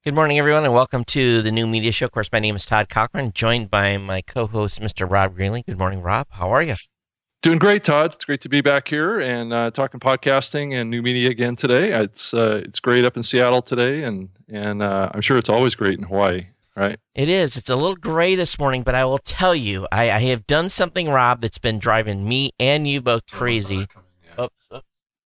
Good morning, everyone, and welcome to the New Media Show. Of course, my name is Todd Cochran, joined by my co-host, Mr. Rob Greenlee. Good morning, Rob. How are you? Doing great, Todd. It's great to be back here and talking podcasting and new media again today. It's great up in Seattle today, and I'm sure it's always great in Hawaii, right? It is. It's a little gray this morning, but I will tell you, I have done something, Rob, that's been driving me and you both crazy. Oops.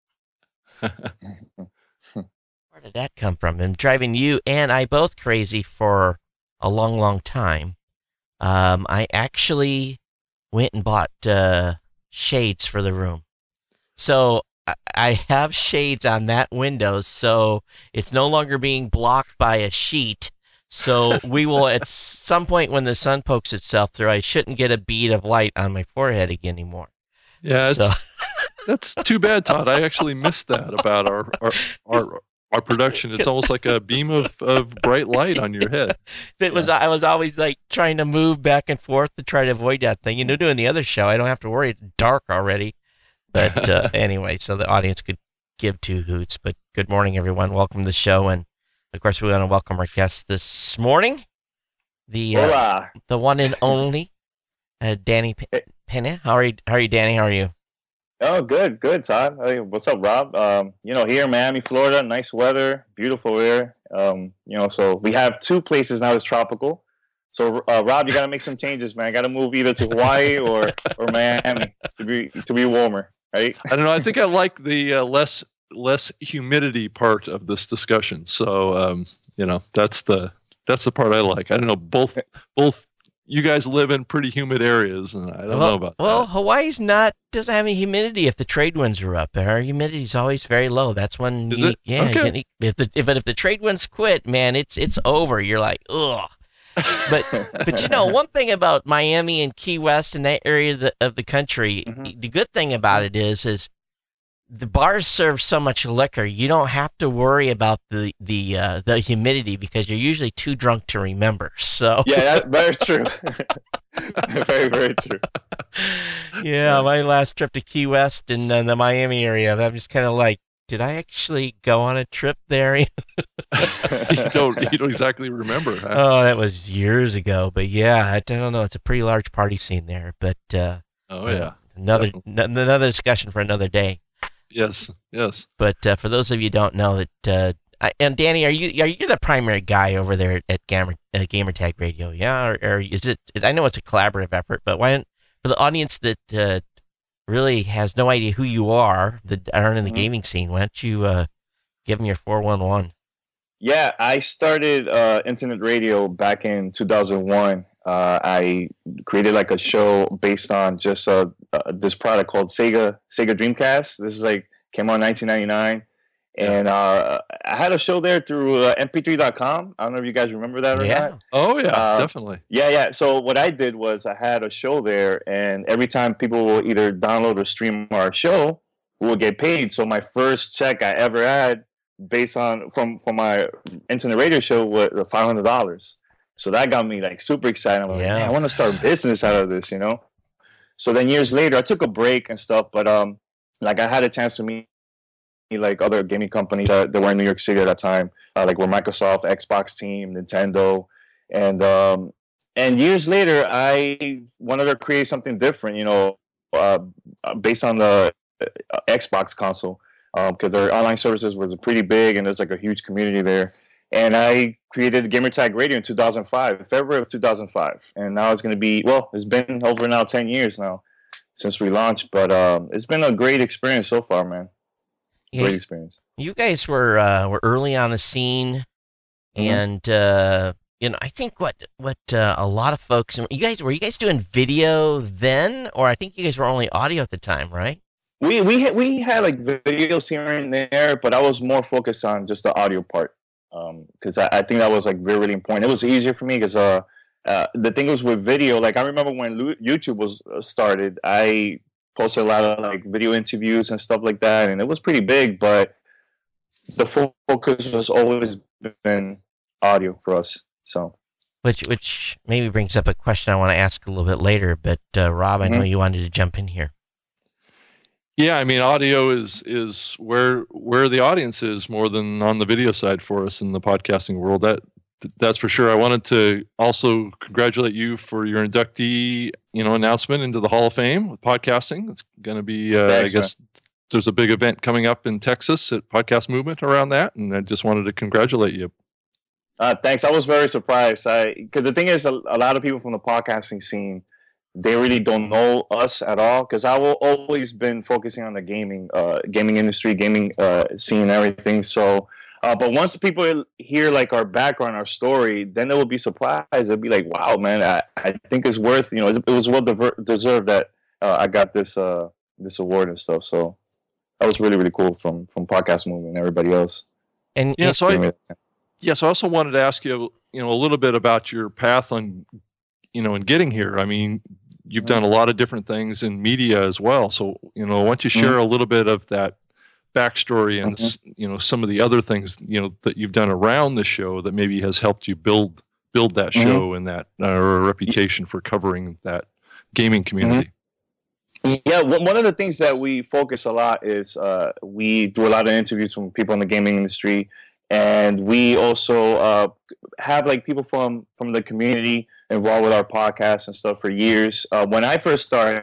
Where did that come from? I'm driving you and I both crazy for a long, long time. I actually went and bought shades for the room. So I have shades on that window, so it's no longer being blocked by a sheet. So we will, at some point when the sun pokes itself through, I shouldn't get a bead of light on my forehead again anymore. Yeah, that's too bad, Todd. I actually missed that about our production. It's almost like a beam of bright light on your head. I was always like trying to move back and forth to try to avoid that thing. Doing the other show, I don't have to worry. It's dark already. But anyway, so the audience could give two hoots. But good morning, everyone. Welcome to the show. And of course, we want to welcome our guest this morning, the one and only Danny Pena. How are you, Danny? How are you? Oh, good, Todd. Hey, what's up, Rob? Here in Miami, Florida, nice weather, beautiful air. So we have two places now that's tropical. So, Rob, you got to make some changes, man. I got to move either to Hawaii or Miami to be warmer, right? I don't know. I think I like the less humidity part of this discussion. So, that's the part I like. I don't know. Both. You guys live in pretty humid areas, and I don't know about that. Well, Hawaii's doesn't have any humidity if the trade winds are up. Our humidity is always very low. That's when Okay. If the trade winds quit, man, it's over. You're like, ugh. But one thing about Miami and Key West and that area of the country, the good thing about it is the bars serve so much liquor, you don't have to worry about the humidity because you're usually too drunk to remember. So yeah, that's very true. Very, very true. Yeah, my last trip to Key West and the Miami area, I'm just kind of like, did I actually go on a trip there? You don't exactly remember. Huh? Oh, that was years ago. But yeah, I don't know. It's a pretty large party scene there. But another discussion for another day. Yes. But for those of you who don't know that, and Danny, are you the primary guy over there at Gamertag Radio? Yeah, or is it? I know it's a collaborative effort, but for the audience that really has no idea who you are, that aren't in the gaming scene, why don't you give them your 411? Yeah, I started internet radio back in 2001. I created like a show based on just this product called Sega Dreamcast. This is came out in 1999, and I had a show there through mp3.com. I don't know if you guys remember that or not. Oh yeah, definitely. Yeah. So what I did was I had a show there, and every time people will either download or stream our show, we would get paid. So my first check I ever had based on from my internet radio show was $500. So that got me super excited. I'm like, man, I want to start a business out of this, So then years later, I took a break and stuff, but I had a chance to meet other gaming companies that were in New York City at that time, were Microsoft, Xbox team, Nintendo, and years later, I wanted to create something different, based on the Xbox console, because their online services was pretty big and there's a huge community there. And I created Gamertag Radio in 2005, February of 2005. And now it's going to be, it's been over now 10 years now since we launched. But it's been a great experience so far, man. Yeah, great experience. You guys were early on the scene. And, I think what a lot of folks, were you guys doing video then? Or I think you guys were only audio at the time, right? We had videos here and there, but I was more focused on just the audio part. Because I think that was very, really important. It was easier for me because the thing was with video. I remember when YouTube was started, I posted a lot of video interviews and stuff like that, and it was pretty big. But the focus was always been audio for us. So, which maybe brings up a question I want to ask a little bit later. But Rob, I know you wanted to jump in here. Yeah, I mean, audio is where the audience is more than on the video side for us in the podcasting world. That's for sure. I wanted to also congratulate you for your inductee, announcement into the Hall of Fame with podcasting. It's going to be, Thanks, I guess, there's a big event coming up in Texas at Podcast Movement around that, and I just wanted to congratulate you. Thanks. I was very surprised. Because the thing is, a lot of people from the podcasting scene, they really don't know us at all. Because I've always been focusing on the gaming industry, gaming scene, and everything. So, but once people hear like our background, our story, then they will be surprised. They'll be like, "Wow, man! I think it's worth. It was well deserved that I got this award and stuff." So that was really really cool from Podcast Movement and everybody else. And yeah, so I also wanted to ask you, a little bit about your path on, in getting here. I mean, you've done a lot of different things in media as well. So, why don't you share a little bit of that backstory and, some of the other things, that you've done around the show that maybe has helped you build that show and that a reputation for covering that gaming community. Yeah, one of the things that we focus a lot is we do a lot of interviews from people in the gaming industry. And we also have like people from the community involved with our podcast and stuff for years. When I first started,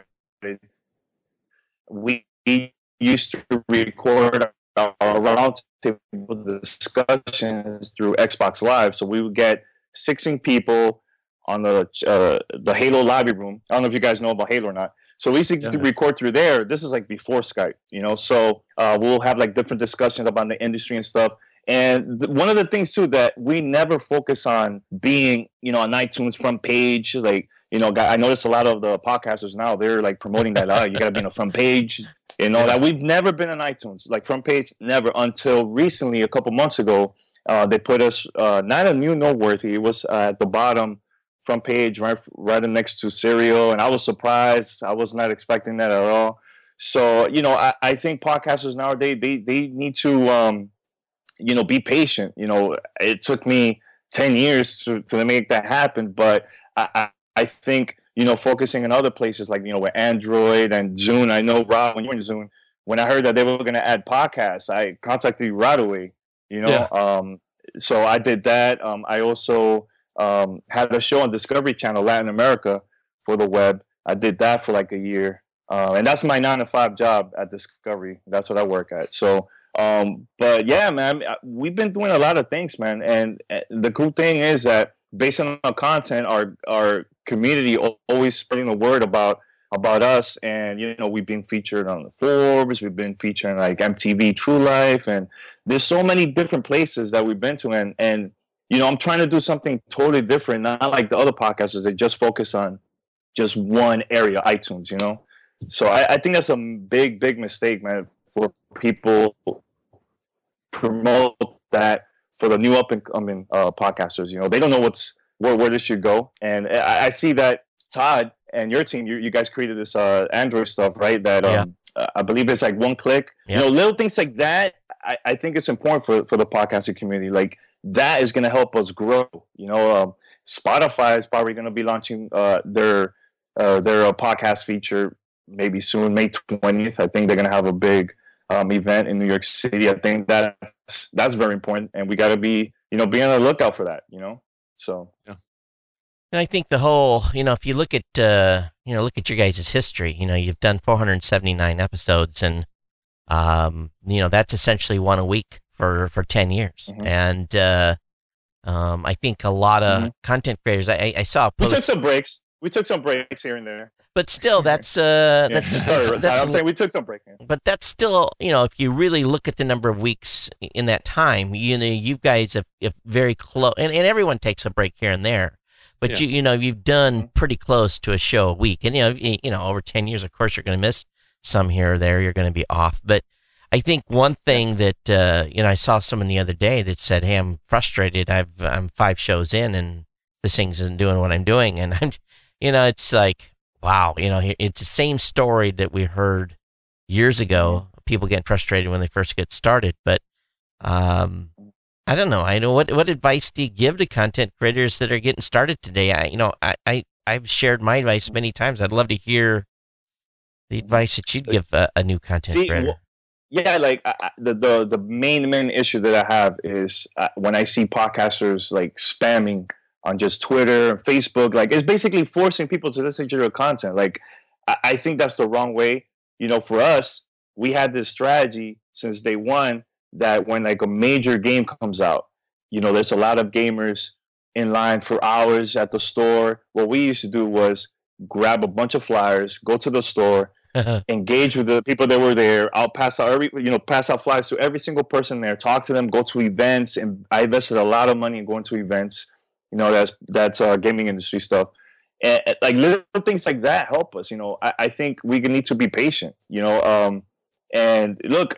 we used to record our roundtable discussions through Xbox Live. So we would get 16 people on the Halo lobby room. I don't know if you guys know about Halo or not. So we used to record through there. This is like before Skype, So we'll have like different discussions about the industry and stuff. And one of the things too that we never focus on being, on iTunes front page. Like, I notice a lot of the podcasters now, they're like promoting that, you got to be on the front page, that we've never been on iTunes, like front page, never, until recently, a couple months ago, they put us, not a new noteworthy, it was at the bottom front page, right next to Serial. And I was surprised. I was not expecting that at all. So, I think podcasters nowadays, they need to, be patient. It took me 10 years to make that happen, but I think, focusing on other places like, with Android and Zune. I know, Rob, when you were in Zune, when I heard that they were going to add podcasts, I contacted you right away, so I did that. I also had a show on Discovery Channel, Latin America, for the web. I did that for like a year. And that's my 9-to-5 job at Discovery. That's what I work at. So, but yeah, man, we've been doing a lot of things, man. And the cool thing is that based on our content, our community always spreading the word about us. And, we've been featured on the Forbes, we've been featured on like MTV True Life, and there's so many different places that we've been to. And, I'm trying to do something totally different, not like the other podcasters that just focus on just one area, iTunes, So I think that's a big, big mistake, man, for people promote that for the new up-and-coming podcasters. They don't know where this should go. And I see that Todd and your team, you guys created this Android stuff, right? That I believe it's like one click. Little things like that. I think it's important for the podcasting community. Like that is going to help us grow. Spotify is probably going to be launching their podcast feature maybe soon, May 20th. I think they're going to have a big event in New York City. I think that's very important, and we got to be be on the lookout for that. So yeah. And I think the whole, if you look at look at your guys' history, you've done 479 episodes, and that's essentially one a week for 10 years. And I think a lot of content creators, I saw a post. We took some breaks here and there. But still, that's I'm saying we took some break. But that's still, if you really look at the number of weeks in that time, you guys have very close, and everyone takes a break here and there. But you've done pretty close to a show a week, and over 10 years, of course, you're going to miss some here or there. You're going to be off. But I think one thing that I saw someone the other day that said, "Hey, I'm frustrated. I'm 5 shows in, and this thing isn't doing what I'm doing," and I'm, it's like, wow, it's the same story that we heard years ago. People getting frustrated when they first get started, but I don't know. I know what advice do you give to content creators that are getting started today? I've shared my advice many times. I'd love to hear the advice that you'd give a new content See, creator? yeah, like the main issue that I have is when I see podcasters like spamming on just Twitter and Facebook, like it's basically forcing people to listen to your content. Like I think that's the wrong way. You know, for us, we had this strategy since day one that when like a major game comes out, you know, there's a lot of gamers in line for hours at the store. What we used to do was grab a bunch of flyers, go to the store, engage with the people that were there. I'll pass out pass out flyers to every single person there, talk to them, go to events, and I invested a lot of money in going to events. You know, that's gaming industry stuff. And like little things like that help us. You know, I think we need to be patient. You know, and look,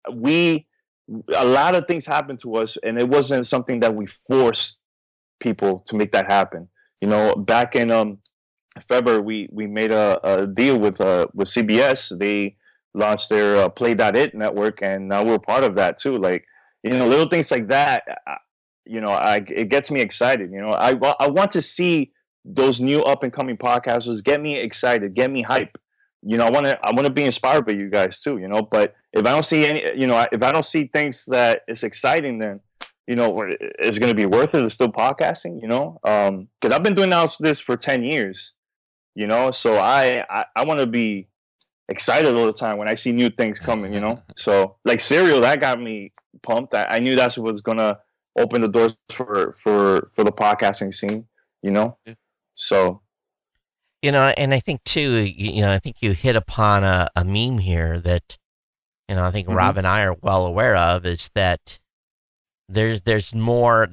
a lot of things happened to us, and it wasn't something that we forced people to make that happen. You know, back in February, we made a deal with CBS. They launched their Play.it network, and now we're part of that too. Like, you know, little things like that. You know, it gets me excited. You know, I want to see those new up and coming podcasters get me excited, get me hype. You know, I want to be inspired by you guys too. You know, but if I don't see if I don't see things that is exciting, then you know, it's going to be worth it. It's still podcasting. You know, because I've been doing this for 10 years. You know, so I want to be excited all the time when I see new things coming. You know, so like Serial, that got me pumped. I knew that's what was gonna open the doors for the podcasting scene. You know, so. You know, and I think too, I think you hit upon a meme here that, you know, I think Rob and I are well aware of, is that there's more.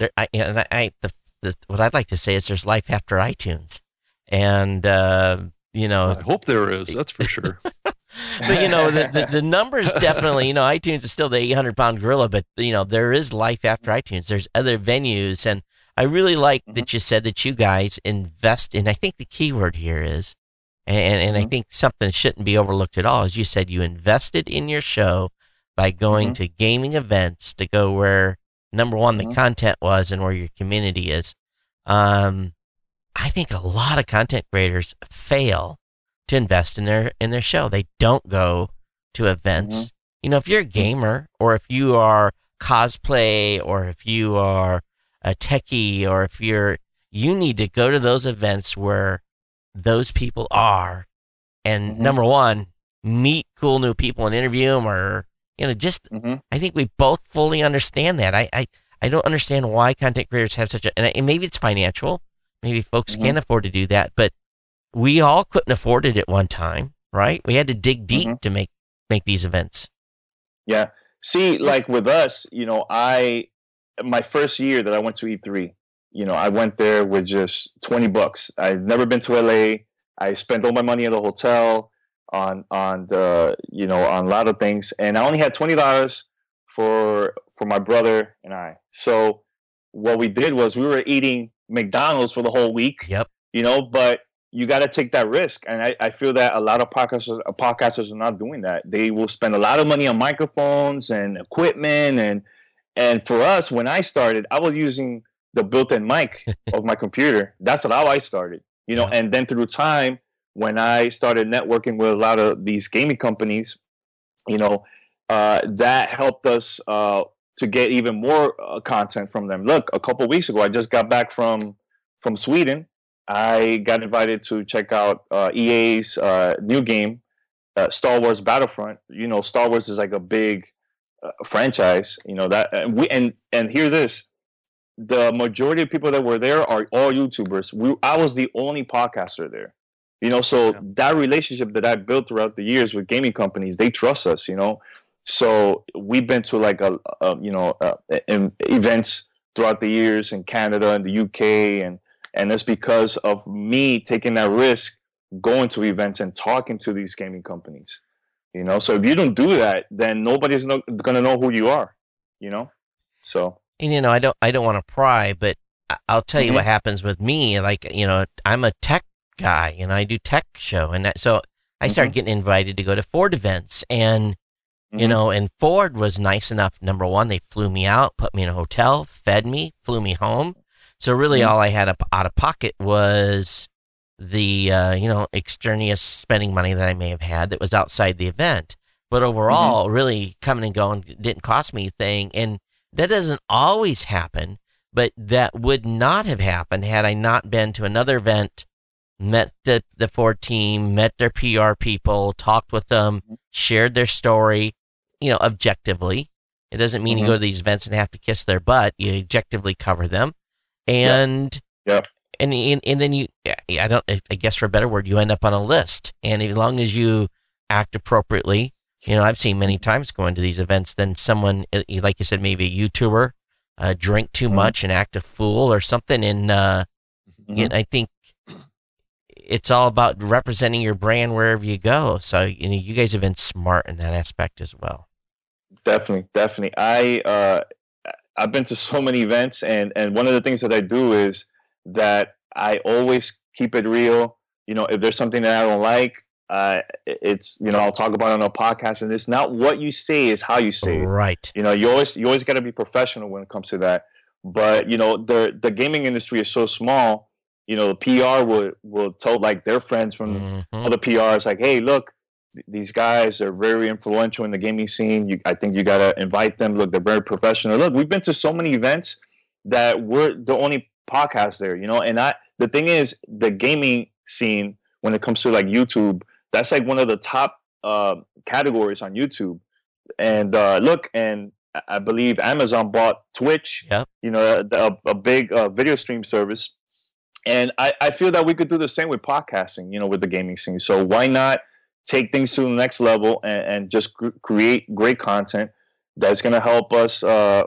What I'd like to say is there's life after iTunes, and you know, I hope there is. That's for sure. But you know, the numbers definitely. You know, iTunes is still the 800-pound gorilla, but you know, there is life after iTunes. There's other venues, and I really like that you said that you guys invest in. I think the key word here is, and I think something that shouldn't be overlooked at all, is you said you invested in your show by going to gaming events to go where, number one, the content was and where your community is. I think a lot of content creators fail to invest in their show. They don't go to events. You know, if you're a gamer, or if you are cosplay, or if you are a techie, or if you need to go to those events where those people are, and number one, meet cool new people and interview them, or you know, just I think we both fully understand that. I don't understand why content creators have such a, and maybe it's financial, maybe folks can't afford to do that, but we all couldn't afford it at one time, right? We had to dig deep to make these events. Yeah. See, like with us, you know, my first year that I went to E3, you know, I went there with just $20. I'd never been to LA. I spent all my money at the hotel on a lot of things, and I only had $20 for my brother and I. So what we did was we were eating McDonald's for the whole week. Yep. You know, but you got to take that risk, and I feel that a lot of podcasters are not doing that. They will spend a lot of money on microphones and equipment, and for us, when I started, I was using the built-in mic of my computer. That's how I started, you know. And then through time, when I started networking with a lot of these gaming companies, you know, that helped us to get even more content from them. Look, a couple of weeks ago, I just got back from Sweden. I got invited to check out EA's new game, Star Wars Battlefront. You know, Star Wars is like a big franchise, you know, that and hear this, the majority of people that were there are all YouTubers. I was the only podcaster there, you know, so that relationship that I built throughout the years with gaming companies, they trust us, you know. So we've been to like events throughout the years in Canada and the UK, and it's because of me taking that risk, going to events and talking to these gaming companies. You know, so if you don't do that, then nobody's going to know who you are, you know? So. And, you know, I don't want to pry, but I'll tell you what happens with me. Like, you know, I'm a tech guy, and I do tech show. And so I started getting invited to go to Ford events, and, you know, and Ford was nice enough. Number one, they flew me out, put me in a hotel, fed me, flew me home. So really all I had out of pocket was the extraneous spending money that I may have had that was outside the event. But overall, really coming and going didn't cost me a thing. And that doesn't always happen, but that would not have happened had I not been to another event, met the Ford team, met their PR people, talked with them, shared their story, objectively. It doesn't mean you go to these events and have to kiss their butt. You objectively cover them. And and then you, I guess for a better word, you end up on a list. And as long as you act appropriately, I've seen many times going to these events, then someone, like you said, maybe a YouTuber, drink too much and act a fool or something. And I think it's all about representing your brand wherever you go. So, you guys have been smart in that aspect as well. Definitely. I've been to so many events, and one of the things that I do is that I always keep it real. If there's something that I don't like, it's I'll talk about it on a podcast, and it's not what you say, is how you say it. Right. You always got to be professional when it comes to that. But the gaming industry is so small. The PR will tell like their friends from other PRs, like, hey, look, these guys are very influential in the gaming scene. I think you got to invite them. Look, they're very professional. Look, we've been to so many events that we're the only podcast there, And the thing is, the gaming scene, when it comes to like YouTube, that's like one of the top categories on YouTube. And and I believe Amazon bought Twitch, a big video stream service. And I feel that we could do the same with podcasting, with the gaming scene. So why not take things to the next level and just create great content that's going to help us,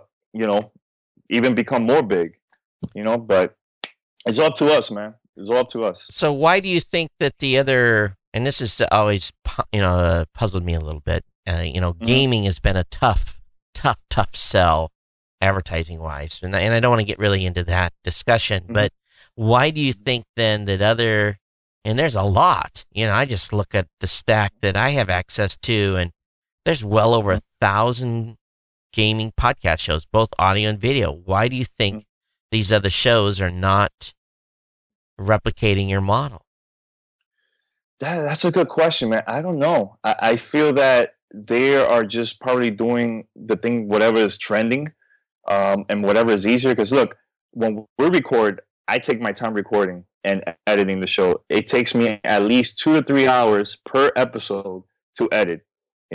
even become more big, but it's up to us, man. It's all up to us. So why do you think that the other, and this has always, puzzled me a little bit, gaming has been a tough sell advertising wise. And I don't want to get really into that discussion, but why do you think then that other, and there's a lot, I just look at the stack that I have access to, and there's well over 1,000 gaming podcast shows, both audio and video. Why do you think these other shows are not replicating your model? That's a good question, man. I don't know. I feel that they are just probably doing the thing, whatever is trending, and whatever is easier. Because look, when we record, I take my time recording and editing the show. It takes me at least 2 to 3 hours per episode to edit.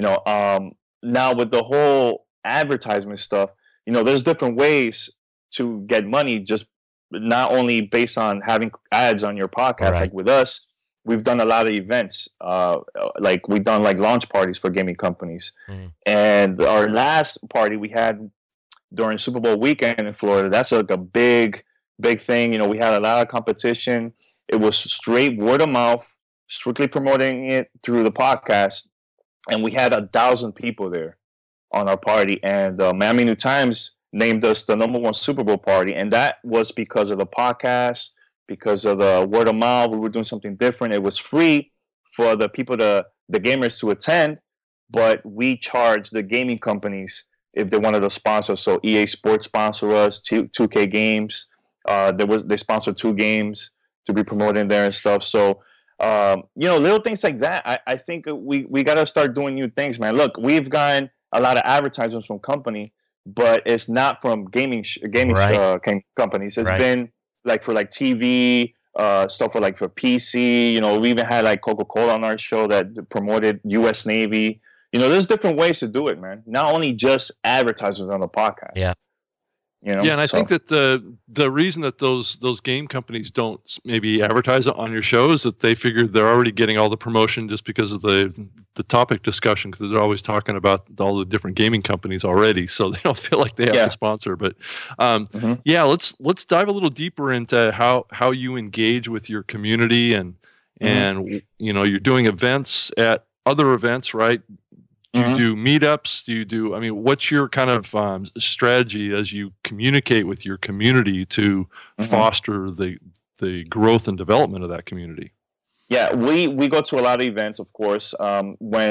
Now with the whole advertisement stuff, there's different ways to get money, just not only based on having ads on your podcast. Right. Like with us, we've done a lot of events. Like we've done like launch parties for gaming companies. And our last party we had during Super Bowl weekend in Florida, that's like a big thing. We had a lot of competition. It was straight word of mouth, strictly promoting it through the podcast. And we had 1,000 people there on our party. And Miami New Times named us the #1 Super Bowl party. And that was because of the podcast, because of the word of mouth. We were doing something different. It was free for the people, the gamers to attend, but we charged the gaming companies if they wanted to sponsor. So EA Sports sponsor us, 2K Games. They sponsored 2 games to be promoted there and stuff. So, little things like that. I think we got to start doing new things, man. Look, we've gotten a lot of advertisements from company, but it's not from gaming companies. It's been like for like TV, stuff for PC. We even had like Coca-Cola on our show that promoted U.S. Navy. There's different ways to do it, man. Not only just advertisements on the podcast. Yeah. Yeah, and I think that the reason that those game companies don't maybe advertise it on your show is that they figure they're already getting all the promotion just because of the topic discussion, because they're always talking about all the different gaming companies already, so they don't feel like they have to sponsor. But let's dive a little deeper into how you engage with your community and you're doing events at other events, right? Do you do meetups? What's your kind of strategy as you communicate with your community to foster the growth and development of that community? Yeah, we go to a lot of events, of course. I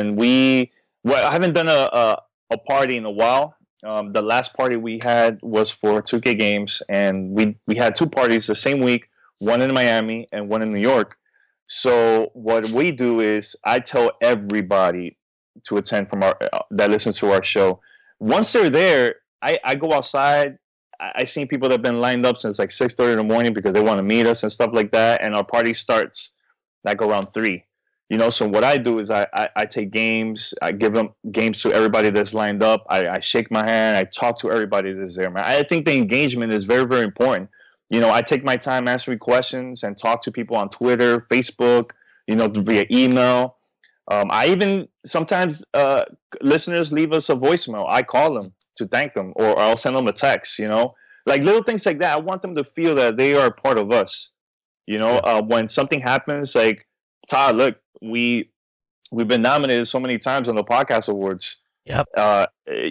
haven't done a party in a while. The last party we had was for 2K Games, and we had 2 parties the same week, one in Miami and one in New York. So what we do is I tell everybody to attend from our that listens to our show. Once they're there, I go outside. I seen people that have been lined up since like 6:30 in the morning because they want to meet us and stuff like that. And our party starts like around 3. So what I do is I take games. I give them games to everybody that's lined up. I shake my hand. I talk to everybody that's there, man. I think the engagement is very, very important. I take my time answering questions and talk to people on Twitter, Facebook, via email. I even sometimes listeners leave us a voicemail. I call them to thank them, or I'll send them a text. Like little things like that. I want them to feel that they are a part of us. When something happens, like Todd, look, we've been nominated so many times on the podcast awards. Yep. I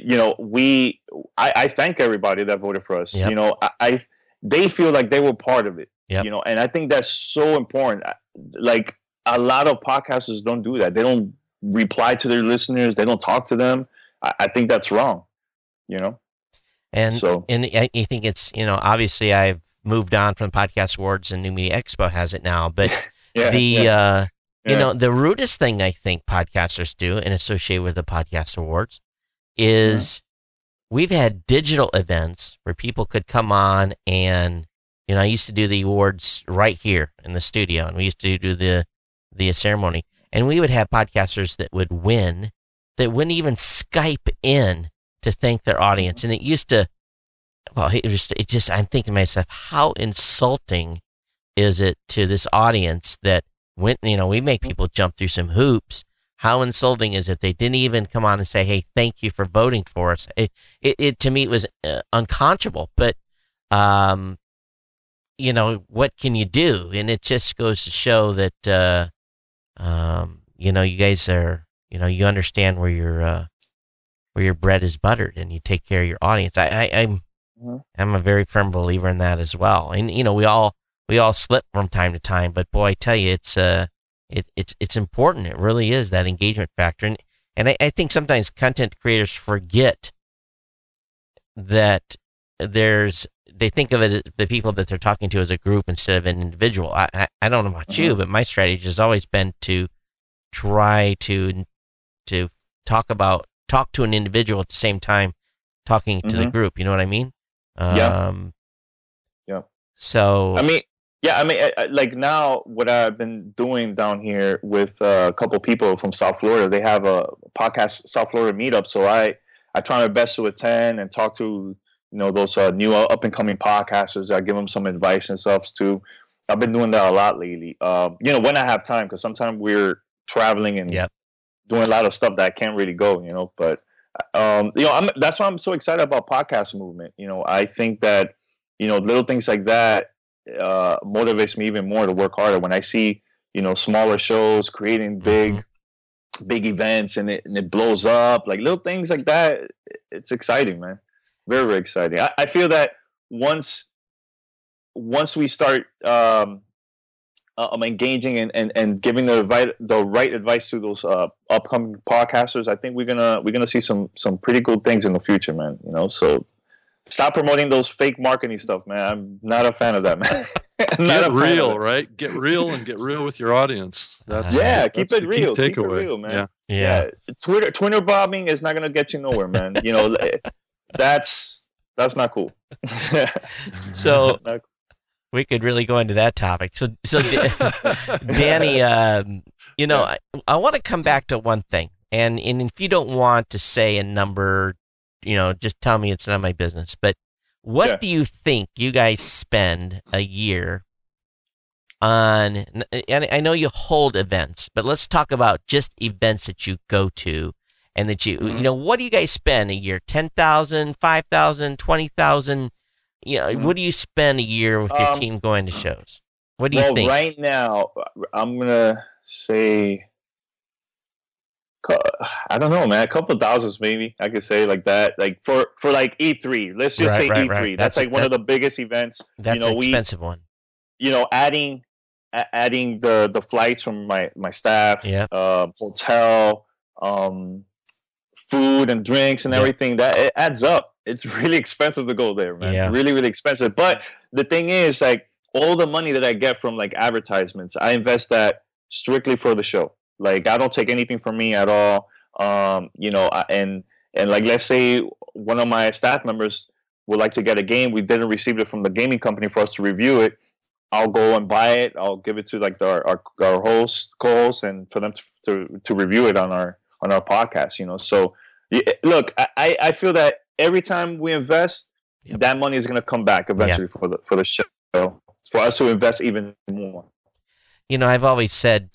thank everybody that voted for us. Yep. They feel like they were part of it. Yep. And I think that's so important. Like a lot of podcasters don't do that. They don't reply to their listeners. They don't talk to them. I think that's wrong. And so, and I think it's obviously I've moved on from Podcast Awards and New Media Expo has it now, but the rudest thing I think podcasters do and associate with the Podcast Awards is we've had digital events where people could come on and, I used to do the awards right here in the studio, and we used to do the ceremony, and we would have podcasters that would win that wouldn't even Skype in to thank their audience. And it used to, I'm thinking to myself, how insulting is it to this audience that when, we make people jump through some hoops. How insulting is it? They didn't even come on and say, hey, thank you for voting for us. It to me, it was unconscionable, but, what can you do? And it just goes to show that, you guys are, you understand where your bread is buttered and you take care of your audience. I'm a very firm believer in that as well. And, we all slip from time to time, but boy, I tell you, it's important. It really is that engagement factor. And I think sometimes content creators forget that they think of it as the people that they're talking to as a group instead of an individual. I don't know about you, but my strategy has always been to try to talk to an individual at the same time talking to the group. You know what I mean? Yeah. So like now what I've been doing down here with a couple people from South Florida, they have a podcast South Florida meetup. So I try my best to attend and talk to, those new up and coming podcasters. I give them some advice and stuff too. I've been doing that a lot lately. When I have time, because sometimes we're traveling and doing a lot of stuff that I can't really go, but that's why I'm so excited about podcast movement. I think that, little things like that motivates me even more to work harder when I see, smaller shows creating big events and it blows up, like little things like that. It's exciting, man. Very, very exciting. I feel that once we start engaging and giving the right advice to those upcoming podcasters, I think we're gonna see some pretty cool things in the future, man. So stop promoting those fake marketing stuff, man. I'm not a fan of that, man. Get real, right? Get real and get real with your audience. Keep it real. Keep it real, man. Yeah. Twitter bombing is not gonna get you nowhere, man. That's not cool. So we could really go into that topic. So Danny, I want to come back to one thing, and if you don't want to say a number, just tell me, it's not my business. But what do you think you guys spend a year on? And I know you hold events, but let's talk about just events that you go to. And that what do you guys spend a year? 10,000, 5,000, 20,000? What do you spend a year with your team going to shows? What do you think? Well, right now, I'm gonna say, I don't know, man. A couple of thousands, maybe I could say like that. Like for like E3. Let's just say E3. Right. That's like one of the biggest events. That's an expensive one. Adding the flights from my staff, hotel, food and drinks and everything, that it adds up. It's really expensive to go there, man. Yeah. Really, really expensive. But the thing is, like, all the money that I get from like advertisements, I invest that strictly for the show. Like I don't take anything from me at all. And like let's say one of my staff members would like to get a game, we didn't receive it from the gaming company for us to review it. I'll go and buy it. I'll give it to like our co-hosts, and for them to review it on our podcast. So look, I feel that every time we invest, that money is going to come back eventually for the show, for us to invest even more. I've always said,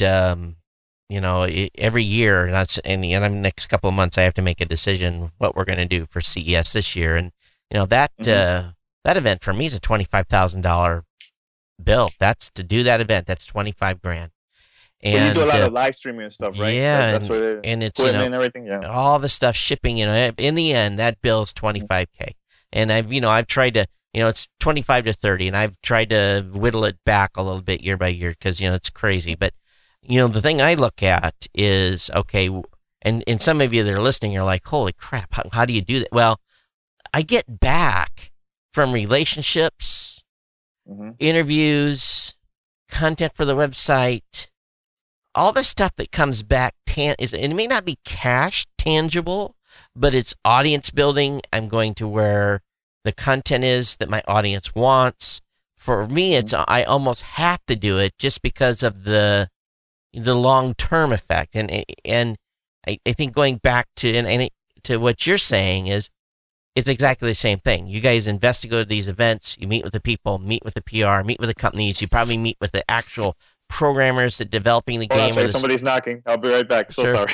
every year, and in the next couple of months, I have to make a decision what we're going to do for CES this year, and that event for me is a $25,000 bill. That's to do that event. That's $25,000. And you do a lot of live streaming and stuff, right? Yeah, that's and it's equipment and everything. Yeah, all the stuff, shipping. In the end, that bill is $25,000. And I've tried to, it's 25 to 30, and I've tried to whittle it back a little bit year by year because it's crazy. But the thing I look at is okay, and some of you that are listening are like, holy crap, how do you do that? Well, I get back from relationships, interviews, content for the website, all the stuff that comes back. It may not be cash tangible, but it's audience building. I'm going to where the content is that my audience wants. For me, I almost have to do it just because of the long-term effect. And I think going back to what you're saying is, it's exactly the same thing. You guys investigate these events. You meet with the people, meet with the PR, meet with the companies. You probably meet with the actual programmers that developing the game. Somebody's knocking. I'll be right back. So sorry.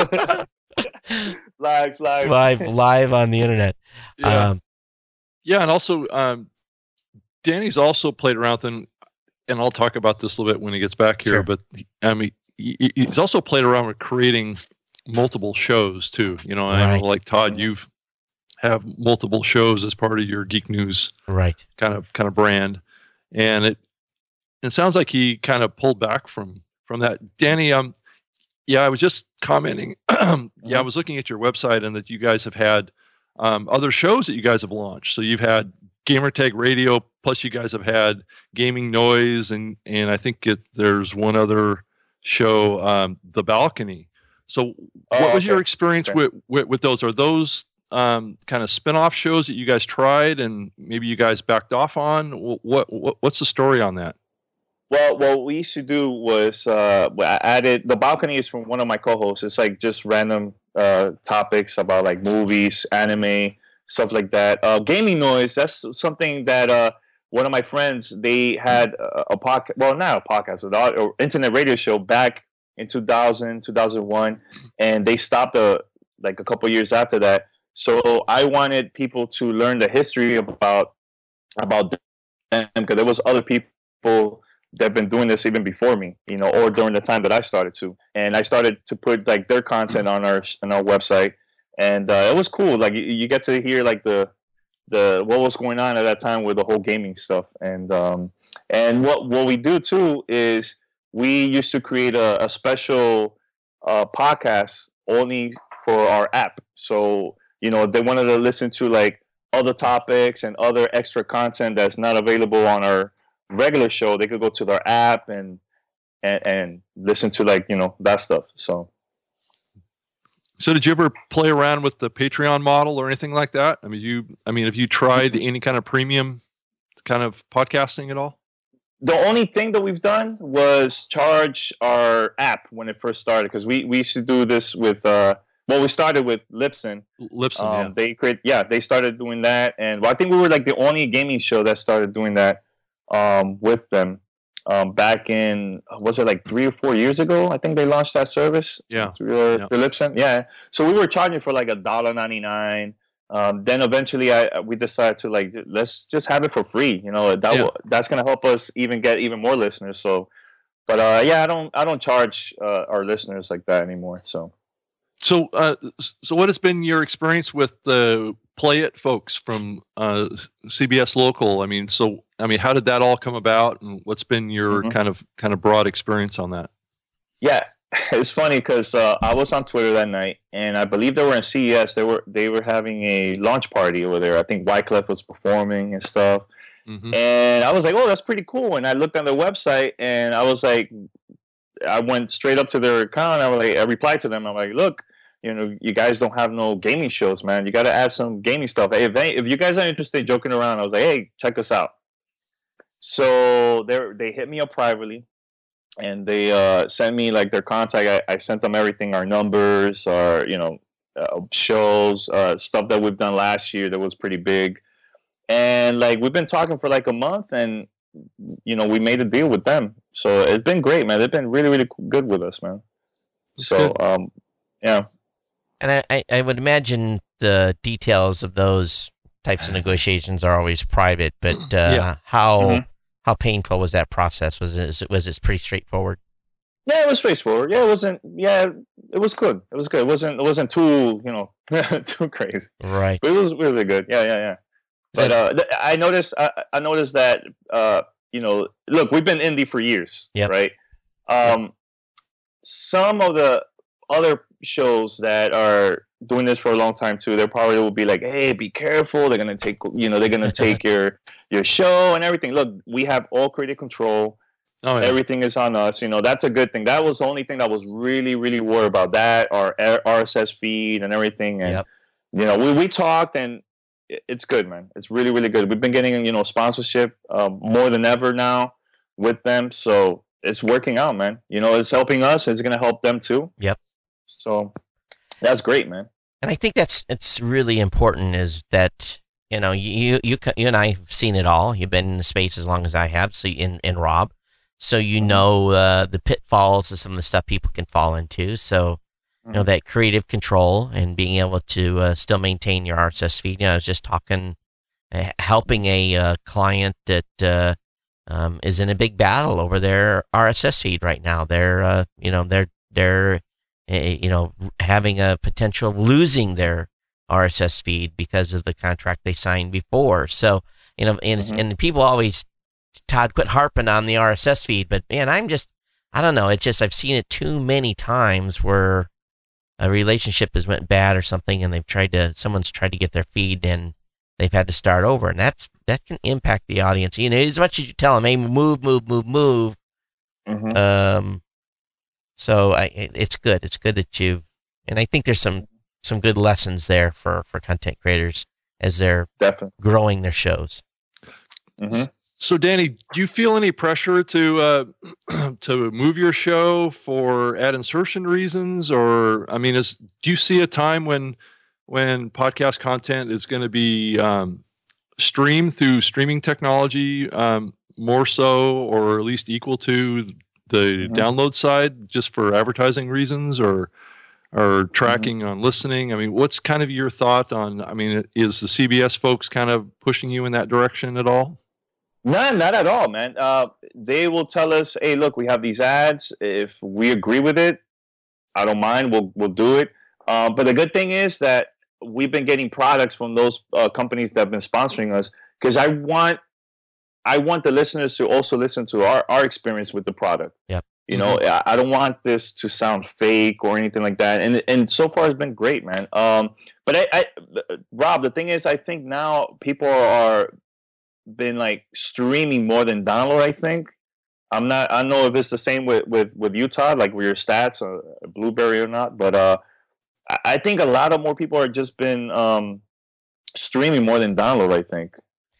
live on the internet. Yeah, and also Danny's also played around with, and I'll talk about this a little bit when he gets back here. Sure. But he's also played around with creating multiple shows too. I know, like Todd, you've have multiple shows as part of your Geek News kind of brand, and it sounds like he kind of pulled back from that. Danny, I was just commenting. I was looking at your website, and that you guys have had other shows that you guys have launched. So you've had Gamertag Radio, plus you guys have had Gaming Noise, and I think there's one other show, The Balcony. So what was your experience with those? Are those kind of spin-off shows that you guys tried and maybe you guys backed off on? What's the story on that? Well, what we used to do was I added The Balcony is from one of my co-hosts. It's like just random topics about like movies, anime, stuff like that. Gaming Noise, that's something that one of my friends, they had a podcast, well, not a podcast, an internet radio show back in 2000, 2001, and they stopped a couple years after that. So I wanted people to learn the history about them, because there was other people that have been doing this even before me, or during the time that I started to. And I started to put like their content on our website, and it was cool. Like you get to hear like the what was going on at that time with the whole gaming stuff. And what we do too is we used to create a special podcast only for our app. So if they wanted to listen to like other topics and other extra content that's not available on our regular show, they could go to their app and listen to like that stuff. So did you ever play around with the Patreon model or anything like that? Have you tried any kind of premium kind of podcasting at all? The only thing that we've done was charge our app when it first started, because we used to do this with we started with Libsyn. They started doing that, and I think we were like the only gaming show that started doing that with them back in, was it like 3 or 4 years ago? I think they launched that service. Through Libsyn. Yeah. So we were charging for like $1.99. Then eventually we decided to like, let's just have it for free. That's going to help us get even more listeners. So, but I don't charge our listeners like that anymore. So what has been your experience with the Play It folks from CBS Local? How did that all come about, and what's been your kind of broad experience on that? Yeah, it's funny because I was on Twitter that night, and I believe they were in CES. They were having a launch party over there. I think Wyclef was performing and stuff, and I was like, "Oh, that's pretty cool." And I looked on their website, and I was like, I went straight up to their account. I replied to them. I'm like, look, you guys don't have no gaming shows, man. You got to add some gaming stuff. Hey, if you guys are interested, joking around, I was like, hey, check us out. So they hit me up privately, and they sent me like their contact. I sent them everything, our numbers, our shows, stuff that we've done last year that was pretty big, and like we've been talking for like a month, and we made a deal with them. So it's been great, man. They've been really, really good with us, man. So yeah. And I would imagine the details of those types of negotiations are always private, but how painful was that process? Was it pretty straightforward? Yeah, it was straightforward. Yeah, it wasn't. Yeah, it was good. It was good. It wasn't too too crazy. Right. But it was really good. Yeah. But I noticed that look, we've been indie for years, right? Some of the other shows that are doing this for a long time too, they probably will be like, hey, be careful, they're gonna take your show and everything. Look, we have all creative control. Everything is on us. That's a good thing. That was the only thing that was really, really worried about, that our RSS feed and everything. And we talked, and it's good, man. It's really, really good. We've been getting sponsorship more than ever now with them, so it's working out, man. It's helping us. It's gonna help them too. Yep. So that's great, man. And I think it's really important is that you and I have seen it all. You've been in the space as long as I have. So in Rob, so the pitfalls of some of the stuff people can fall into. So that creative control and being able to still maintain your RSS feed. I was just helping a client that is in a big battle over their RSS feed right now. They're having a potential of losing their RSS feed because of the contract they signed before. So, and people always, Todd, quit harping on the RSS feed, but man, I don't know. It's just, I've seen it too many times where a relationship has went bad or something, and someone's tried to get their feed and they've had to start over, and that can impact the audience. As much as you tell them, hey, move. So it's good. It's good that and I think there's some good lessons there for content creators as they're definitely growing their shows. Mm-hmm. So, Danny, do you feel any pressure to move your show for ad insertion reasons, or do you see a time when podcast content is going to be streamed through streaming technology more so, or at least equal to the download side, just for advertising reasons, or tracking on listening? What's kind of your thought on? Is the CBS folks kind of pushing you in that direction at all? No, not at all, man. They will tell us, hey, look, we have these ads. If we agree with it, I don't mind. We'll do it. But the good thing is that we've been getting products from those companies that have been sponsoring us, because I want the listeners to also listen to our experience with the product. Yep. I don't want this to sound fake or anything like that. And so far it's been great, man. But Rob, the thing is, I think now people are been like streaming more than download. I think I don't know if it's the same with Utah, like with your stats or Blueberry or not, but I think a lot of more people are just been streaming more than download. I think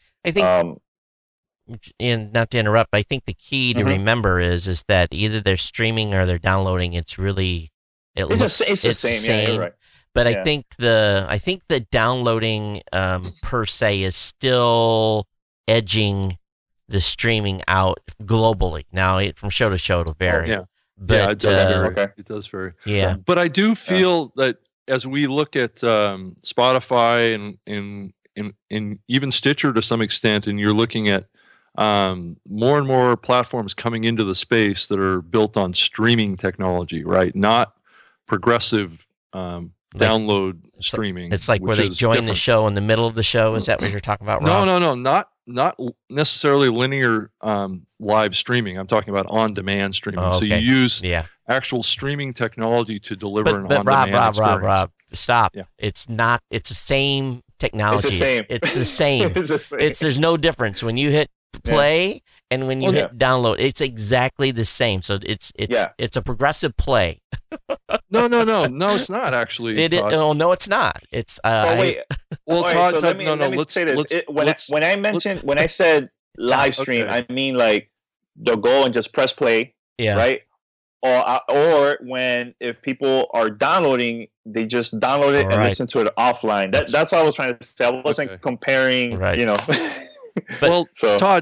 and not to interrupt, I think the key to remember is that either they're streaming or they're downloading. It's the same. Yeah, you're right. But I think the downloading per se is still edging the streaming out globally. Now, from show to show, it'll vary. But, it does vary. Okay. It does vary. Yeah. But I do feel that as we look at Spotify and even Stitcher to some extent, and you're looking at more and more platforms coming into the space that are built on streaming technology, right? Not progressive download streaming. It's like where they join the show in the middle of the show. Is that what you're talking about, Rob? No. Not necessarily linear live streaming. I'm talking about on-demand streaming. Oh, okay. So you use actual streaming technology to deliver an on-demand experience. Rob, stop. Yeah. It's not. It's the same technology. It's the same. It's the same. There's no difference when you hit play And when you hit download, it's exactly the same. So it's a progressive play. No, it's not actually. No, it's not. It's wait. Well, Todd, so let me say this. When I said live stream, I mean like they'll go and just press play, right? Or if people are downloading, they just download it and listen to it offline. That's what I was trying to say. I wasn't comparing, you know. Todd,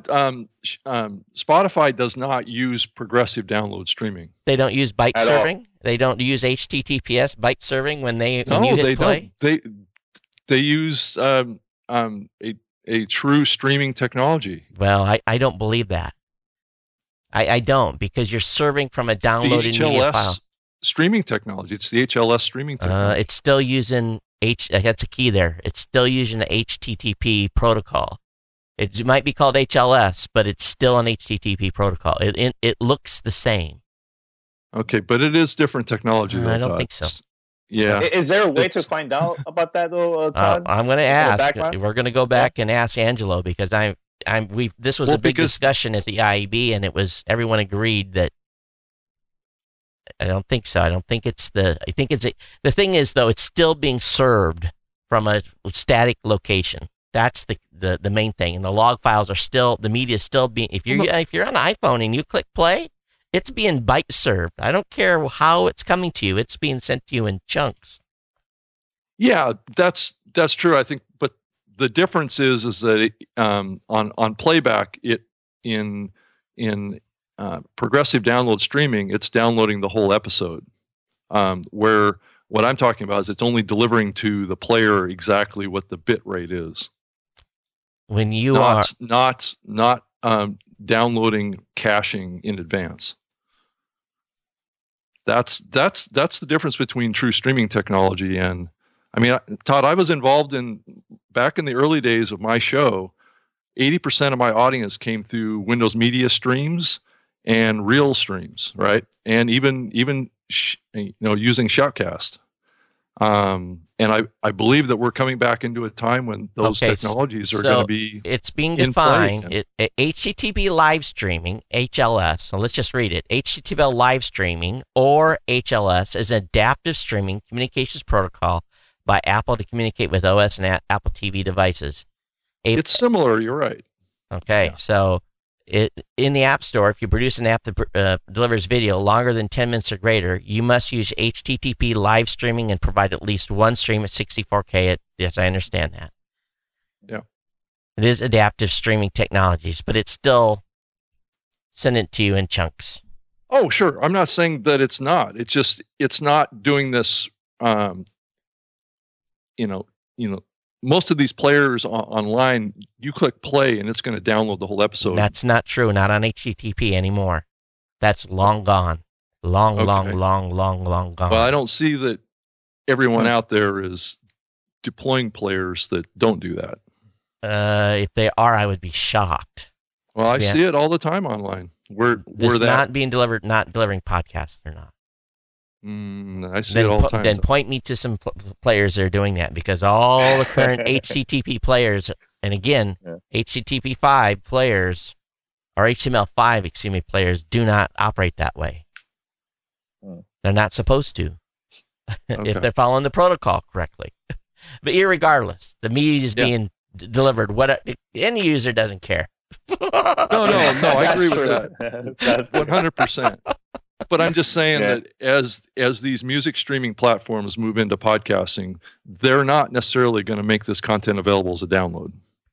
Spotify does not use progressive download streaming. They don't use byte serving. They don't use HTTPS byte serving when you hit play. They use a true streaming technology. Well, I don't believe that. I don't, because you're serving from a downloaded media file. Streaming technology. It's the HLS streaming technology. It's still using that's a key there. It's still using the HTTP protocol. It might be called HLS, but it's still an HTTP protocol. It looks the same. Okay, but it is different technology. I don't think so. Yeah. Is there a way to find out about that, though, Todd? I'm going to ask. We're going to go back and ask Angelo, because this was a big discussion at the IEB, and everyone agreed that. I don't think so. I think the thing is, though, it's still being served from a static location. That's the main thing. And the log files are still, the media is still being, if you're on an iPhone and you click play, it's being byte served. I don't care how it's coming to you. It's being sent to you in chunks. Yeah, that's true. I think, but the difference is that on playback, in progressive download streaming, it's downloading the whole episode. Where what I'm talking about is it's only delivering to the player exactly what the bit rate is. When you not downloading caching in advance. That's the difference between true streaming technology and, I mean, Todd, I was involved back in the early days of my show. 80% of my audience came through Windows Media Streams and Real Streams, right? And even using Shoutcast. And I believe that we're coming back into a time when those technologies are going to be. It's being defined. HTTP live streaming, HLS. So let's just read it. HTTP live streaming, or HLS, is an adaptive streaming communications protocol by Apple to communicate with OS and Apple TV devices. It's similar. You're right. Okay, so in the App Store, if you produce an app that delivers video longer than 10 minutes or greater, you must use HTTP live streaming and provide at least one stream at 64K. Yes, I understand that. Yeah. It is adaptive streaming technologies, but it's still sending it to you in chunks. Oh, sure. I'm not saying that it's not. It's just, it's not doing this, most of these players online, you click play and it's going to download the whole episode. That's not true. Not on HTTP anymore. That's long gone. Long gone. Well, I don't see that everyone out there is deploying players that don't do that. If they are, I would be shocked. Well, I see it all the time online. Not being delivered, not delivering podcasts. They're not. I see it all the time. Then point me to some players that are doing that, because all the current HTTP players, and again, HTTP5 players, or HTML5, players do not operate that way. They're not supposed to, if they're following the protocol correctly. But irregardless, the media is being delivered. What the end user doesn't care. No, I agree with that. That's 100%. But I'm just saying that as these music streaming platforms move into podcasting, they're not necessarily going to make this content available as a download.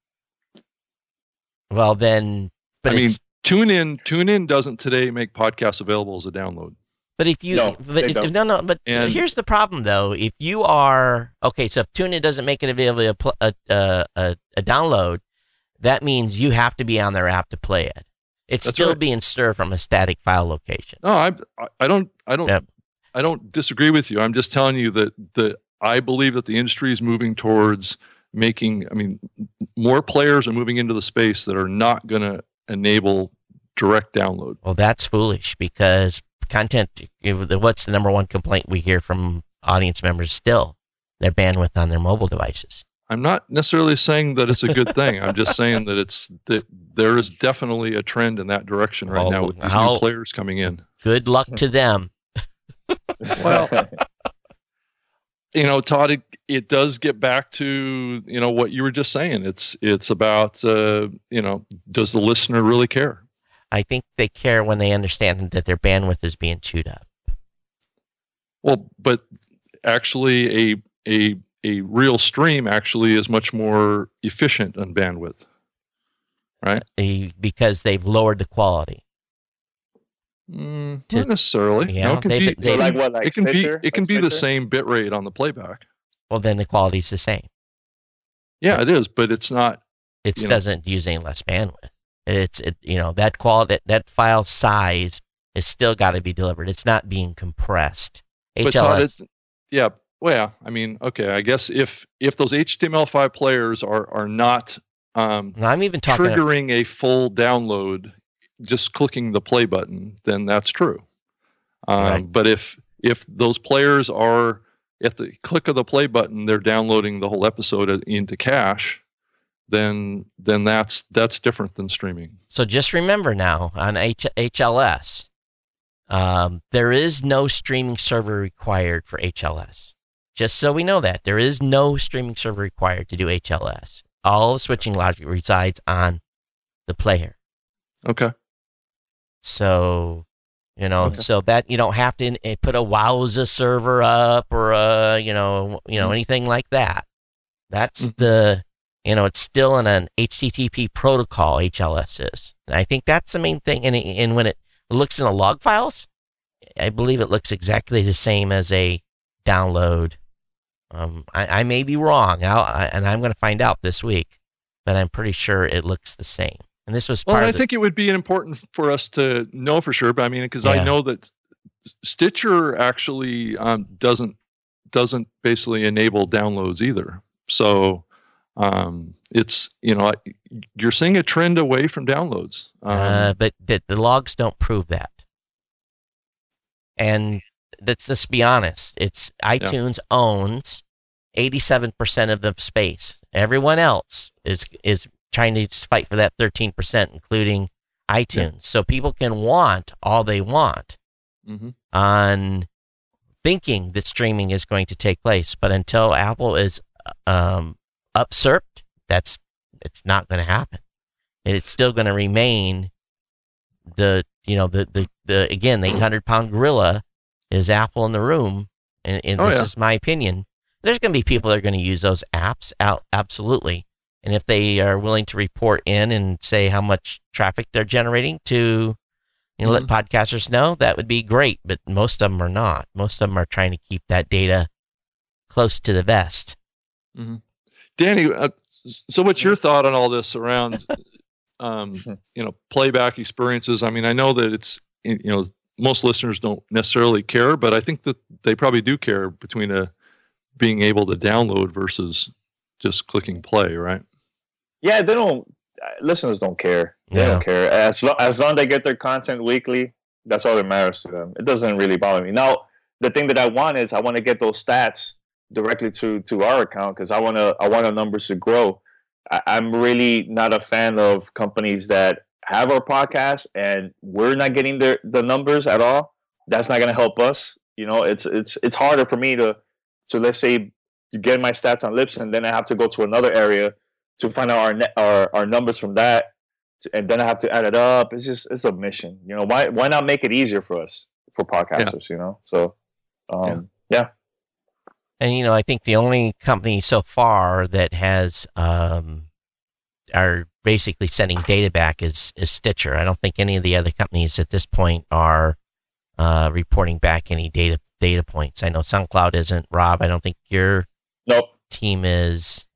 Well, then, but I mean, TuneIn doesn't today make podcasts available as a download. But if you, here's the problem though. If you are so if TuneIn doesn't make it available a download, that means you have to be on their app to play it. It's still being served from a static file location. No, I don't disagree with you. I'm just telling you that I believe that the industry is moving towards making. I mean, more players are moving into the space that are not going to enable direct download. Well, that's foolish, because content. What's the number one complaint we hear from audience members? Still, their bandwidth on their mobile devices. I'm not necessarily saying that it's a good thing. I'm just saying that there is definitely a trend in that direction right now with these new players coming in. Good luck to them. Well, Todd, it does get back to, what you were just saying. It's about, does the listener really care? I think they care when they understand that their bandwidth is being chewed up. Well, but actually a real stream actually is much more efficient on bandwidth, right? Because they've lowered the quality. Not necessarily. Yeah, no, it can be the same bit rate on the playback. Well, then the quality's the same. Yeah, it is, but it's not. It doesn't use any less bandwidth. That quality, that file size is still got to be delivered. It's not being compressed. But Todd, yeah. Well, I mean, okay. I guess if those HTML5 players are not I'm even talking triggering a full download, just clicking the play button, then that's true. Right. But if those players are at the click of the play button, they're downloading the whole episode into cache, then that's different than streaming. So just remember now on HLS, there is no streaming server required for HLS. Just so we know that there is no streaming server required to do HLS. All the switching logic resides on the player. Okay. So, so that you don't have to put a Wowza server up or anything like that. That's it's still in an HTTP protocol. HLS is, and I think that's the main thing. And when it looks in the log files, I believe it looks exactly the same as a download. I may be wrong, and I'm going to find out this week, but I'm pretty sure it looks the same. And this was part I think it would be important for us to know for sure, but I mean, because I know that Stitcher actually doesn't basically enable downloads either. So it's you're seeing a trend away from downloads. But the logs don't prove that. And let's just be honest. It's iTunes owns 87% of the space. Everyone else is trying to fight for that 13%, including iTunes. Yeah. So people can want all they want on thinking that streaming is going to take place, but until Apple is usurped, it's not going to happen. It's still going to remain the 800-pound gorilla is Apple in the room, and this is my opinion. There's going to be people that are going to use those apps out, absolutely. And if they are willing to report in and say how much traffic they're generating to, let podcasters know, that would be great. But most of them are not. Most of them are trying to keep that data close to the vest. Mm-hmm. Danny, so what's your thought on all this around, playback experiences? I mean, I know that it's, most listeners don't necessarily care, but I think that they probably do care between being able to download versus just clicking play, right? Yeah, they don't. Listeners don't care. They don't care. As long as they get their content weekly, that's all that matters to them. It doesn't really bother me. Now, the thing that I want to get those stats directly to our account because I want our numbers to grow. I'm really not a fan of companies that have our podcast and we're not getting the numbers at all. That's not going to help us. It's harder for me to let's say get my stats on Libsyn, then I have to go to another area to find out our numbers from that, and then I have to add it up. It's a mission. Why not make it easier for us for podcasters? Yeah. So yeah. And I think the only company so far that has are basically sending data back is Stitcher. I don't think any of the other companies at this point are reporting back any data points. I know SoundCloud isn't. Rob, I don't think your team is.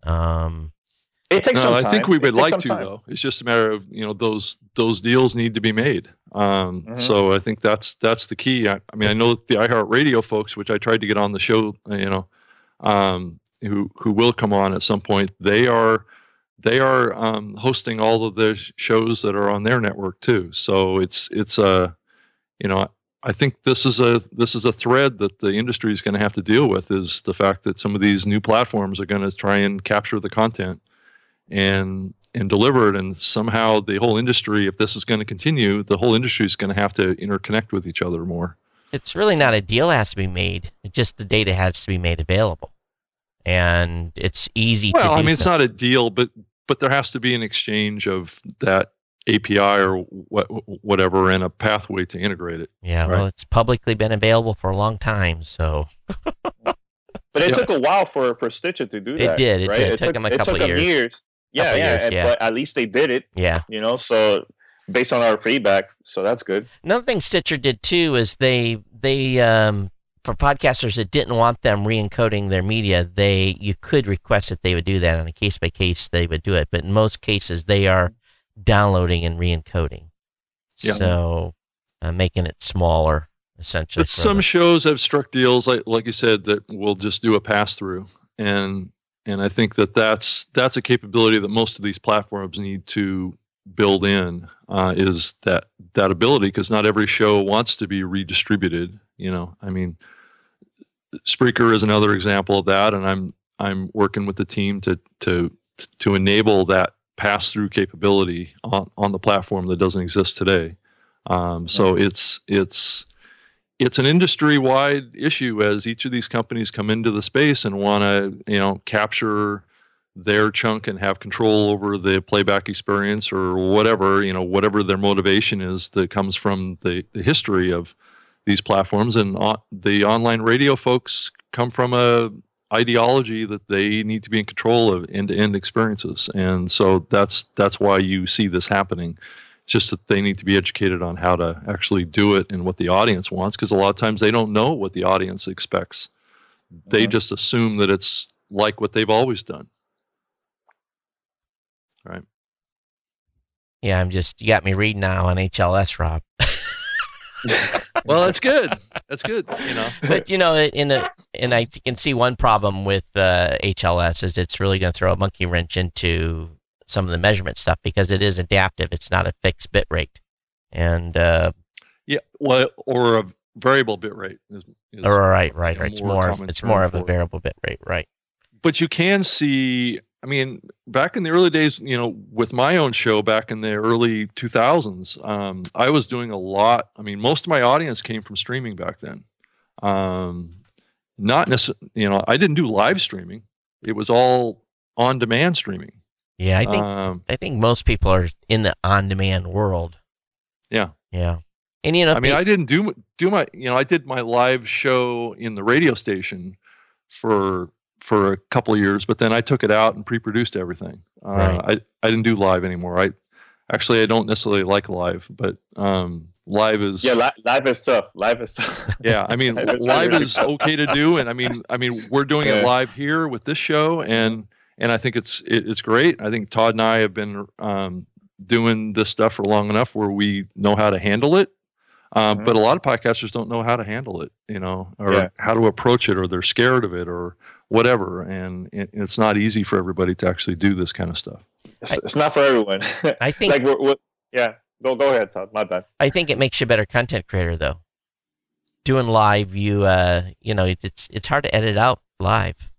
It takes some time. I think we would like to, though. It's just a matter of those deals need to be made. So I think that's the key. I mean, I know that the iHeartRadio folks, which I tried to get on the show, who will come on at some point, they are hosting all of the shows that are on their network too. So it's I think this is a thread that the industry is going to have to deal with, is the fact that some of these new platforms are going to try and capture the content and deliver it, and somehow the whole industry, if this is going to continue, the whole industry is going to have to interconnect with each other more. It's really not a deal has to be made. It's just the data has to be made available, and it's easy to do. Well, I mean, it's not a deal, but there has to be an exchange of that API or whatever, and a pathway to integrate it. Yeah, right? Well, it's publicly been available for a long time, so. But it took a while for Stitcher to do that. It did. Right? It took them a couple of years. Yeah. But at least they did it. Yeah. So based on our feedback, so that's good. Another thing Stitcher did too is they for podcasters that didn't want them re-encoding their media, you could request that they would do that on a case by case. They would do it, but in most cases they are downloading and re-encoding. Yeah. So making it smaller. Essentially, but some shows have struck deals, like you said, that will just do a pass through, and I think that's a capability that most of these platforms need to build in, is that ability, because not every show wants to be redistributed. I mean, Spreaker is another example of that, and I'm working with the team to enable that pass through capability on the platform that doesn't exist today. So it's an industry-wide issue as each of these companies come into the space and want to, capture their chunk and have control over the playback experience or whatever, whatever their motivation is that comes from the history of these platforms. And the online radio folks come from a ideology that they need to be in control of end-to-end experiences. And so that's why you see this happening. Just that they need to be educated on how to actually do it and what the audience wants, because a lot of times they don't know what the audience expects. They just assume that it's like what they've always done. Right. Yeah, you got me reading now on HLS, Rob. Well, that's good. That's good. But and I can see one problem with HLS is it's really going to throw a monkey wrench into some of the measurement stuff, because it is adaptive. It's not a fixed bit rate. And or a variable bit rate is right. It's more of a variable bit rate, right? But you can see, I mean, back in the early days, with my own show back in the early 2000s, I was doing a lot. I mean, most of my audience came from streaming back then. Not necessarily, I didn't do live streaming. It was all on-demand streaming. Yeah, I think most people are in the on-demand world. Yeah. And I didn't do my, I did my live show in the radio station for a couple of years, but then I took it out and pre-produced everything. Right. I didn't do live anymore. I don't necessarily like live, but live is live is tough. Yeah, I mean, live is okay to do, and I mean, we're doing it live here with this show, and I think it's great. I think Todd and I have been doing this stuff for long enough where we know how to handle it. But a lot of podcasters don't know how to handle it, or how to approach it, or they're scared of it, or whatever. And it's not easy for everybody to actually do this kind of stuff. It's not for everyone. I think Go ahead, Todd. My bad. I think it makes you a better content creator, though. Doing live, it's hard to edit out live.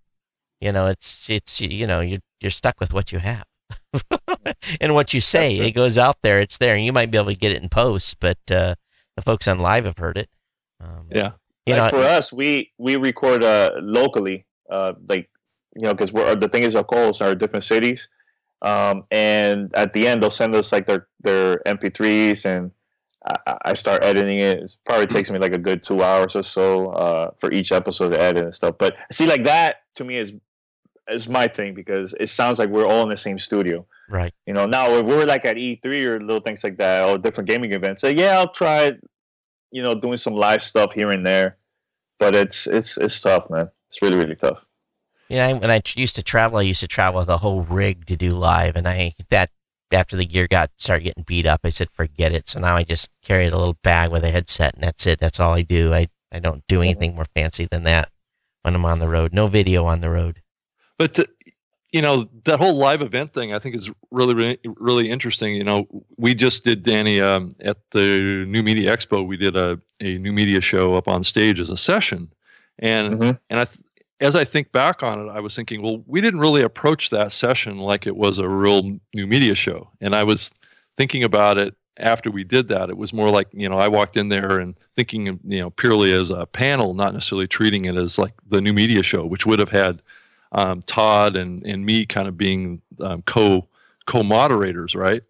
You're stuck with what you have. And what you say, it goes out there, it's there, and you might be able to get it in post, but the folks on live have heard it. For us, we record locally, because the thing is, our calls are different cities, and at the end they'll send us like their MP3s, and I start editing it. It probably takes me like a good 2 hours or so for each episode to edit and stuff. But see, like that to me is my thing, because it sounds like we're all in the same studio. Right. Now if we're like at E3 or little things like that, or different gaming events, I'll try, doing some live stuff here and there. But it's tough, man. It's really, really tough. Yeah, when I used to travel with a whole rig to do live, and after the gear started getting beat up, I said, forget it. So now I just carry a little bag with a headset, and that's it. That's all I do. I don't do anything more fancy than that when I'm on the road. No video on the road. But that whole live event thing, I think is really, really, really interesting. We just did, Danny, at the New Media Expo, we did a new media show up on stage as a session. And, as I think back on it, I was thinking, well, we didn't really approach that session like it was a real new media show. And I was thinking about it after we did that. It was more like, I walked in there and thinking of, purely as a panel, not necessarily treating it as like the new media show, which would have had Todd and me kind of being co-moderators, right?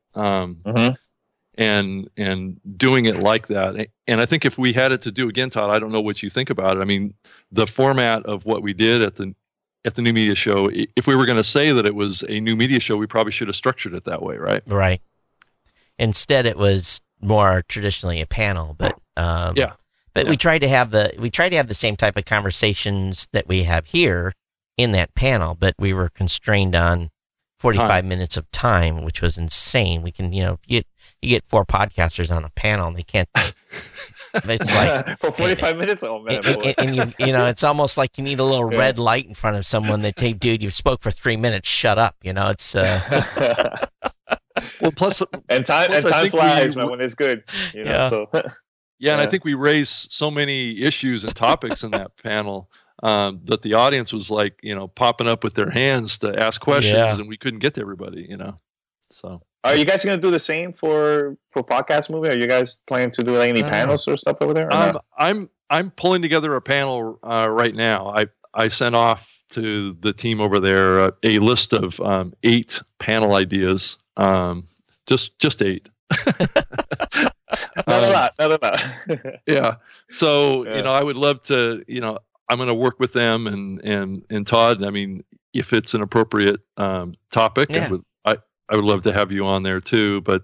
And doing it like that. And I think if we had it to do again, Todd, I don't know what you think about it. I mean, the format of what we did at the new media show, if we were going to say that it was a new media show, we probably should have structured it that way, right? Right. Instead, it was more traditionally a panel, but we tried to have the same type of conversations that we have here in that panel, but we were constrained on 45 minutes of time, which was insane. We can, you get 4 podcasters on a panel, and they can't. It's like for 45 minutes. Oh man! And it's almost like you need a little red light in front of someone that, hey, dude, you spoke for 3 minutes. Shut up. It's. Well, plus time flies, man, when it's good. So. And I think we raised so many issues and topics in that panel. That the audience was like, popping up with their hands to ask questions, and we couldn't get to everybody, So, are you guys going to do the same for Podcast Movie? Are you guys planning to do any panels or stuff over there? I'm pulling together a panel right now. I sent off to the team over there a list of 8 panel ideas. Just 8. Not a lot. Yeah. So I would love to. I'm going to work with them and Todd. I mean, if it's an appropriate topic, I would love to have you on there too. But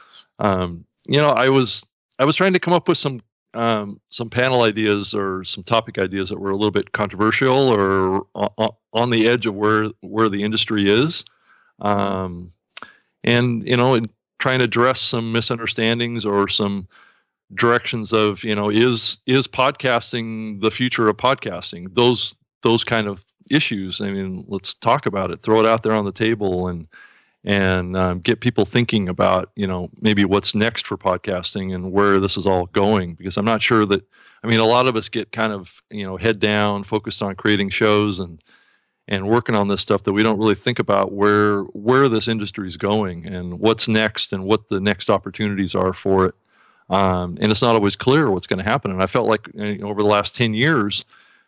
I was trying to come up with some panel ideas or some topic ideas that were a little bit controversial or on the edge of where the industry is, and trying to address some misunderstandings or some directions of, is podcasting the future of podcasting? Those kind of issues. I mean, let's talk about it, throw it out there on the table and get people thinking about, maybe what's next for podcasting and where this is all going, because I'm not sure that, a lot of us get kind of, head down, focused on creating shows and working on this stuff, that we don't really think about where this industry is going and what's next and what the next opportunities are for it. And it's not always clear what's going to happen. And I felt like over the last 10 years,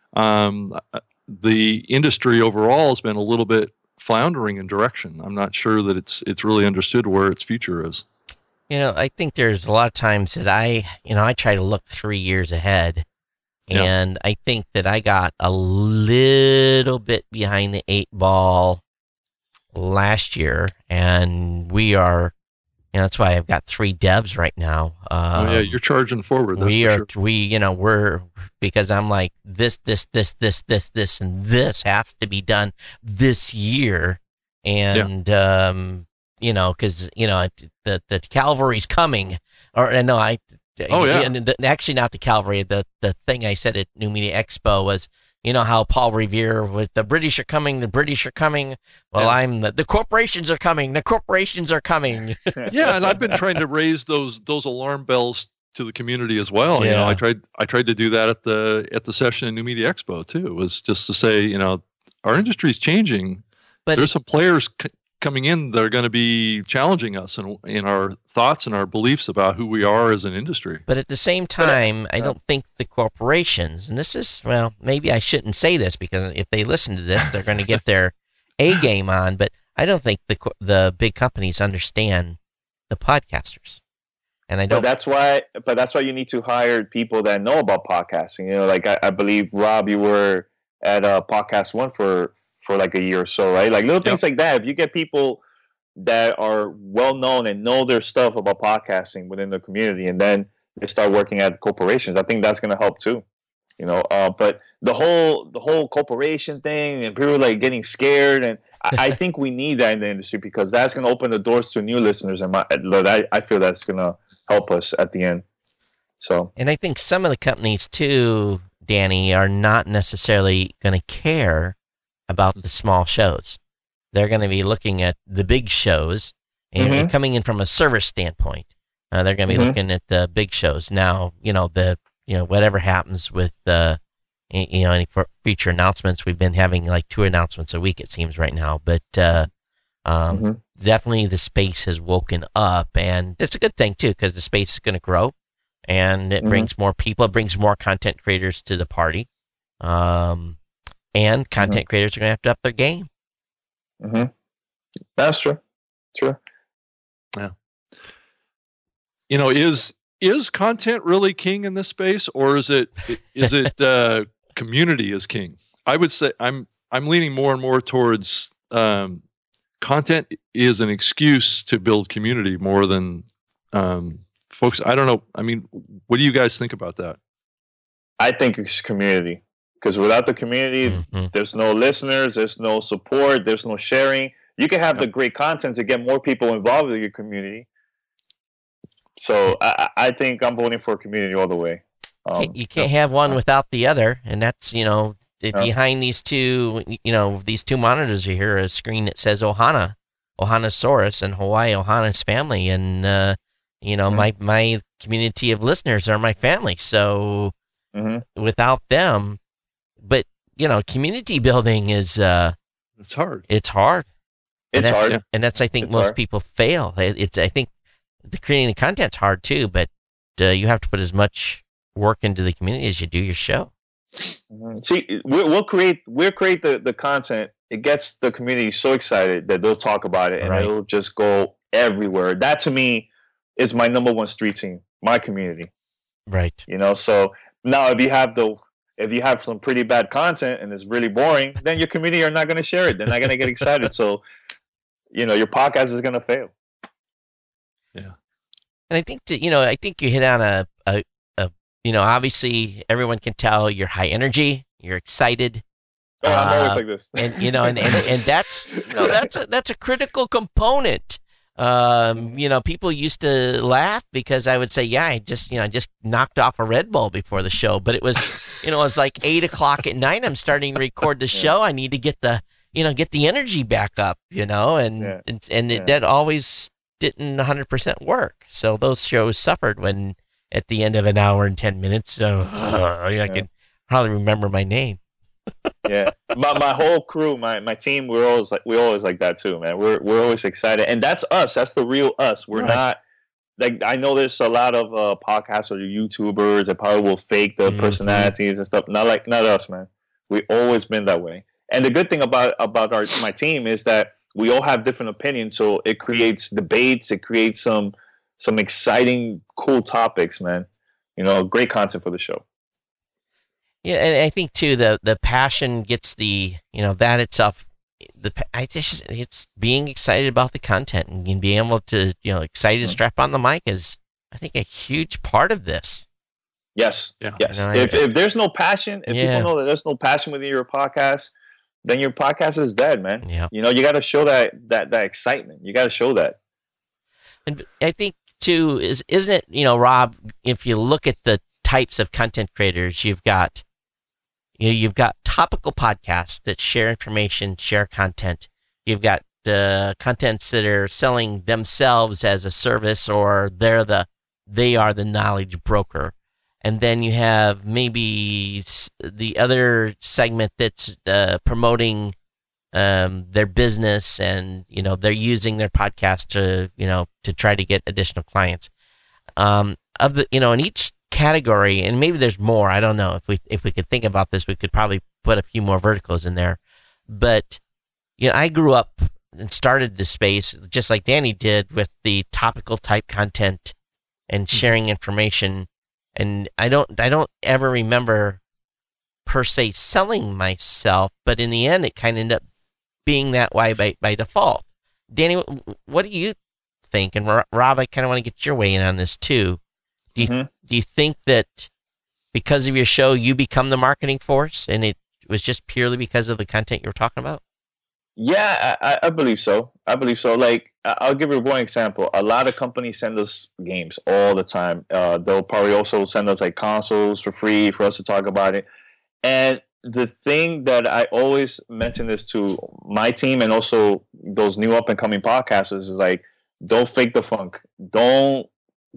the industry overall has been a little bit floundering in direction. I'm not sure that it's really understood where its future is. I think there's a lot of times that I try to look 3 years ahead, and I think that I got a little bit behind the 8 ball last year, and we are. That's why I've got 3 devs right now. You're charging forward. We're because I'm like this, and this have to be done this year, and because the cavalry's coming, actually not the cavalry. The thing I said at New Media Expo was, how Paul Revere with the British are coming. Well, I'm the corporations are coming. The corporations are coming. Yeah, and I've been trying to raise those alarm bells to the community as well. I tried to do that at the session in New Media Expo too. It was just to say, our industry is changing, but there's some players coming in that are going to be challenging us in our thoughts and our beliefs about who we are as an industry. But at the same time, I don't think the corporations, and this is, maybe I shouldn't say this because if they listen to this, they're going to get their A game on, but I don't think the big companies understand the podcasters. And I don't. But that's why you need to hire people that know about podcasting. Like I believe, Rob, you were at Podcast One for like a year or so, right? Like little things like that. If you get people that are well known and know their stuff about podcasting within the community, and then they start working at corporations, I think that's going to help too. But the whole corporation thing and people like getting scared, and I think we need that in the industry because that's going to open the doors to new listeners, and I feel that's going to help us at the end. So, and I think some of the companies too, Danny, are not necessarily going to care about the small shows. they're going to be looking at the big shows and coming in from a service standpoint. They're going to be looking at the big shows. Now, whatever happens with any future announcements, we've been having like 2 announcements a week, it seems right now, but definitely the space has woken up, and it's a good thing too, because the space is going to grow, and it brings more people, it brings more content creators to the party, and content creators are going to have to up their game. That's true. Yeah. Is content really king in this space, or is it community is king? I would say I'm leaning more and more towards content is an excuse to build community more than folks. I don't know. I mean, what do you guys think about that? I think it's community, because without the community, there's no listeners, there's no support, there's no sharing. You can have the great content to get more people involved with your community. So I think I'm voting for community all the way. You can't have one without the other, and that's behind these two monitors you hear a screen that says Ohanasaurus, and Hawaii Ohana's family, and my community of listeners are my family. So without them, but community building is it's hard. It's hard. It's hard, and that's I think most people fail. I think the creating the content's hard too, but you have to put as much work into the community as you do your show. See, we'll create the content. It gets the community so excited that they'll talk about it, and it'll just go everywhere. That to me is my number one street team, my community. Right. So now if you have some pretty bad content and it's really boring, then your community are not going to share it. They're not going to get excited. So, your podcast is going to fail. Yeah. And I think I think you hit on a obviously everyone can tell you're high energy, you're excited. Oh, I'm always like this. And and that's a critical component. People used to laugh because I would say, I just knocked off a Red Bull before the show, but it was, it was like 8:00 at night. I'm starting to record the show. I need to get the energy back up, that always didn't 100% work. So those shows suffered when at the end of an hour and 10 minutes, I can probably remember my name. Yeah, my whole crew, my team, we're always like that too, man. We're always excited, and that's us. That's the real us. We're not like, I know there's a lot of podcasts or YouTubers that probably will fake the personalities and stuff. Not us, man. We always been that way. And the good thing about my team is that we all have different opinions, so it creates debates. It creates some exciting, cool topics, man. Great content for the show. Yeah, and I think too the passion gets that itself. It's being excited about the content and being able to excited to strap on the mic is, I think, a huge part of this. Yes. Yeah. Yes. If there's no passion, if people know that there's no passion within your podcast, then your podcast is dead, man. Yeah. You got to show that excitement. You got to show that. And I think too isn't it, Rob, if you look at the types of content creators, you've got topical podcasts that share information, share content. You've got contents that are selling themselves as a service, or they are the knowledge broker. And then you have maybe the other segment that's promoting their business, and they're using their podcast to try to get additional clients. In each category, and maybe there's more. I don't know. If we could think about this, we could probably put a few more verticals in there. But I grew up and started this space just like Danny did, with the topical type content and sharing information. And I don't ever remember per se selling myself, but in the end, it kind of ended up being that way by default. Danny, what do you think? And Rob, I kind of want to get your way in on this too. Do you think that because of your show, you become the marketing force, and it was just purely because of the content you were talking about? Yeah, I believe so. Like, I'll give you one example. A lot of companies send us games all the time. They'll probably also send us like consoles for free for us to talk about it. And the thing that I always mention this to my team and also those new up and coming podcasters is like, don't fake the funk. Don't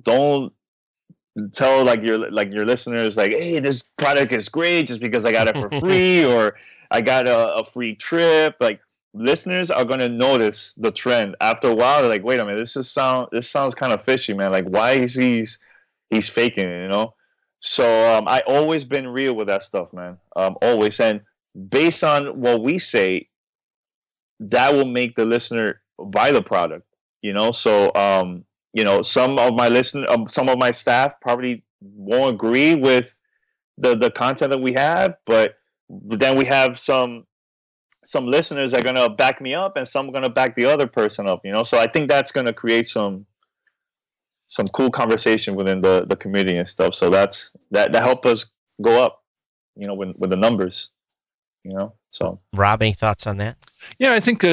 tell like your listeners like, hey, this product is great just because I got it for free or I got a free trip. Like, listeners are gonna notice the trend after a while. They're like, wait a minute, this sounds kind of fishy, man. Like, why is he's faking it, you know? So I always been real with that stuff, man. Always. And based on what we say, that will make the listener buy the product, you know? So you know, some of my staff probably won't agree with the content that we have, but then we have some listeners that are gonna back me up and some are gonna back the other person up, you know? So I think that's gonna create some cool conversation within the community and stuff. So that helped us go up, you know, with the numbers, you know. So Rob, any thoughts on that? Yeah, I think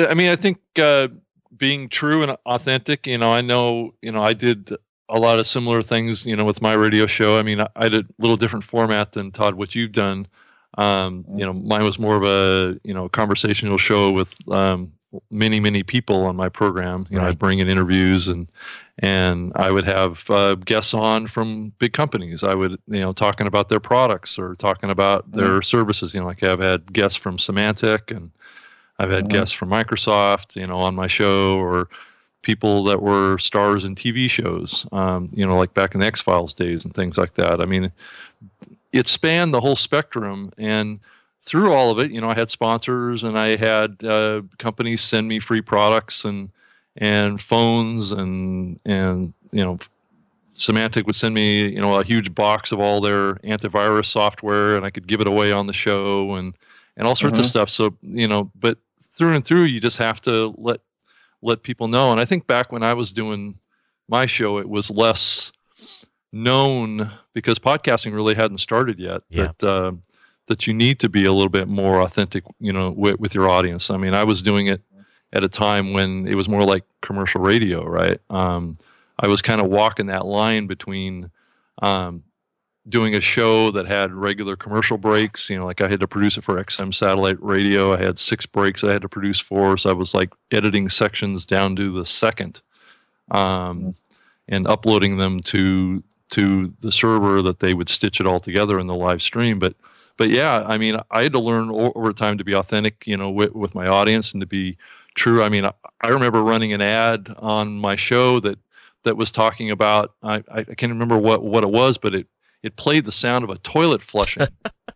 being true and authentic, you know, I did a lot of similar things, you know, with my radio show. I mean, I did a little different format than Todd, what you've done. You know, mine was more of a, you know, conversational show with many people on my program. You know, I'd bring in interviews and I would have guests on from big companies. I would, you know, talking about their products or talking about their services. You know, like I've had guests from Symantec and I've had guests from Microsoft, you know, on my show, or people that were stars in TV shows, you know, like back in the X-Files days and things like that. I mean, it spanned the whole spectrum, and through all of it, you know, I had sponsors and I had companies send me free products and phones and you know, Symantec would send me, you know, a huge box of all their antivirus software, and I could give it away on the show and all sorts of stuff. So, you know, but through and through, you just have to let people know. And I think back when I was doing my show, it was less known because podcasting really hadn't started yet. Yeah. That you need to be a little bit more authentic, you know, with your audience. I mean, I was doing it at a time when it was more like commercial radio, right? I was kind of walking that line between doing a show that had regular commercial breaks, you know, like I had to produce it for XM satellite radio. I had 6 breaks I had to produce for, so I was like editing sections down to the second, and uploading them to the server that they would stitch it all together in the live stream. But yeah, I mean, I had to learn over time to be authentic, you know, with my audience and to be true. I mean, I remember running an ad on my show that was talking about, I can't remember what it was, but it played the sound of a toilet flushing.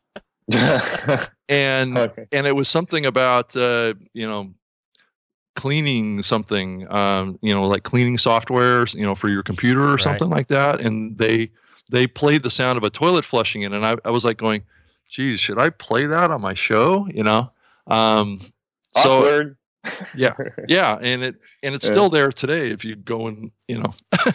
and it was something about, you know, cleaning something, you know, like cleaning software, you know, for your computer or something like that. And they played the sound of a toilet flushing in, and I was like going, geez, should I play that on my show? You know? Awkward. Yeah. And it's still there today. If you go and, you know,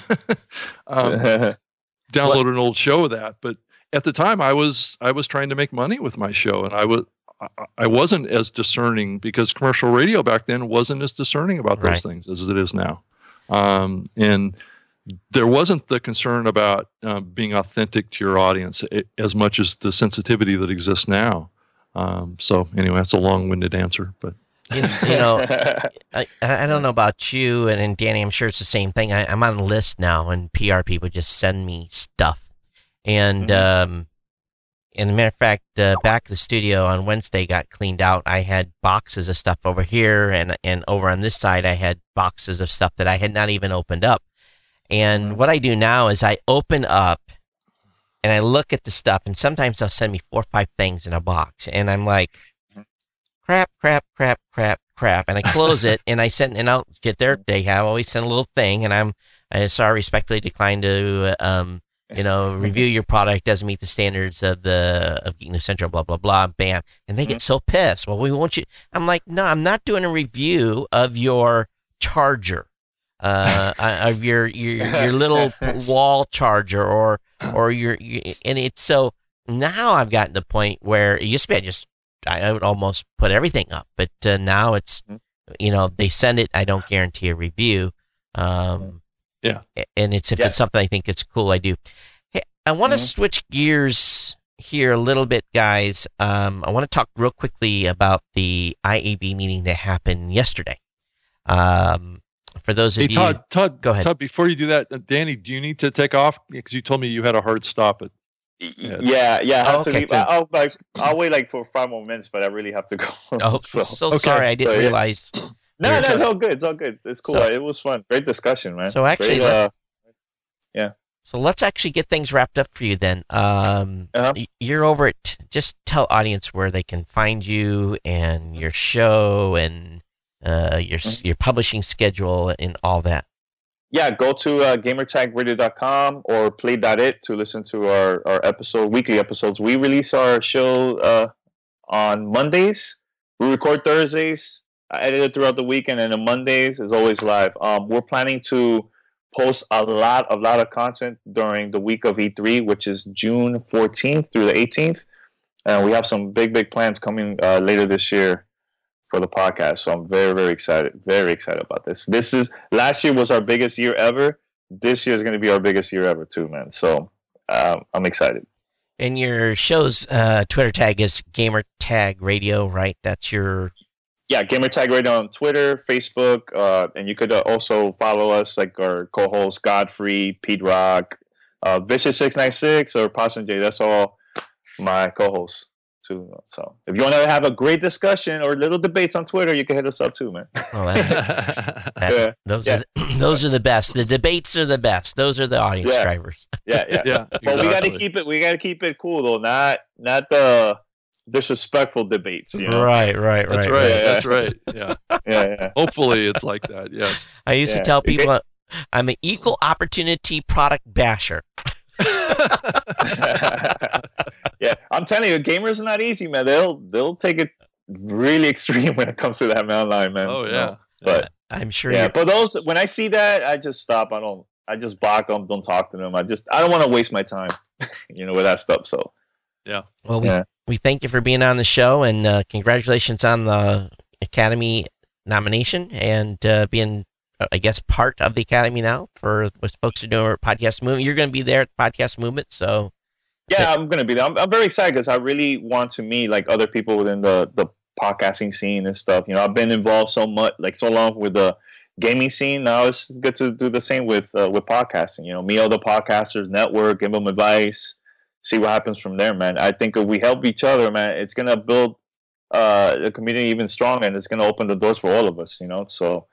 download an old show of that. But at the time I was trying to make money with my show, and I wasn't as discerning because commercial radio back then wasn't as discerning about those things as it is now. And there wasn't the concern about being authentic to your audience as much as the sensitivity that exists now. So anyway, that's a long-winded answer, but you know, I don't know about you and Danny. I'm sure it's the same thing. I'm on a list now, and PR people just send me stuff. And and as a matter of fact, back of the studio on Wednesday got cleaned out. I had boxes of stuff over here, and over on this side, I had boxes of stuff that I had not even opened up. And what I do now is I open up and I look at the stuff, and sometimes they'll send me 4 or 5 things in a box, and I'm like, crap. And I close it and I send, and I'll get there. They have always send a little thing, and I sorry, respectfully decline to, you know, review your product doesn't meet the standards of Geek Central, blah, blah, blah, bam. And they get so pissed. Well, we want you. I'm like, no, I'm not doing a review of your charger, of your little wall charger or and it's so now I've gotten to the point where it used to be I would almost put everything up, but now it's, you know, they send it. I don't guarantee a review. And it's if it's something I think it's cool, I do. Hey, I want to switch gears here a little bit, guys. I want to talk real quickly about the IAB meeting that happened yesterday. For those of you, Todd, go ahead. Todd, before you do that, Danny, do you need to take off? Because you told me you had a hard stop. Yeah. I have to okay, leave. I'll wait like for 5 more minutes, but I really have to go. Oh, so sorry, I didn't realize. No, it's all good. It's all good. It's cool. So- It was fun. Great discussion, man. So actually, Great, So let's actually get things wrapped up for you then. You're over at, just tell audience where they can find you and your show and your publishing schedule and all that. yeah, go to gamertagradio.com or play.it to listen to our weekly episodes. We release our show on Mondays. We record Thursdays. I edit it throughout the weekend, and on Mondays is always live. We're planning to post a lot of content during the week of E3, which is June 14th through the 18th. And we have some big plans coming later this year for the podcast. So I'm very excited about this. Last year was our biggest year ever. This year is going to be our biggest year ever too, man. So I'm excited. And your show's Twitter tag is Gamertag Radio, right? That's your... Yeah, Gamertag Radio on Twitter, Facebook, and you could also follow us, like our co-hosts Godfrey, Pete Rock, Vicious696, or Possum J. That's all my co-hosts too. So if you want to have a great discussion or little debates on Twitter, you can hit us up too, man. Oh, those are the best. The debates are the best. Those are the audience drivers. Yeah. Exactly. But we gotta keep it cool though, not the disrespectful debates. You know? Right. That's right. That's right. Yeah. Yeah. Hopefully it's like that. Yes. I used to tell people I'm an equal opportunity product basher. Yeah, I'm telling you, gamers are not easy, man. They'll take it really extreme when it comes to that online, man. Oh, so, yeah. But I'm sure. Yeah, but those, when I see that, I just stop. I just block them. Don't talk to them. I don't want to waste my time, with that stuff. So. Yeah. Well, we thank you for being on the show, and congratulations on the Academy nomination and being, I guess, part of the Academy now for what folks are doing at Podcast Movement. You're going to be there at Podcast Movement, so. Yeah, I'm going to be there. I'm very excited because I really want to meet like other people within the podcasting scene and stuff. I've been involved so long with the gaming scene. Now it's good to do the same with podcasting. Meet other podcasters, network, give them advice. See what happens from there, man. I think if we help each other, man, it's gonna build the community even stronger, and it's gonna open the doors for all of us. So,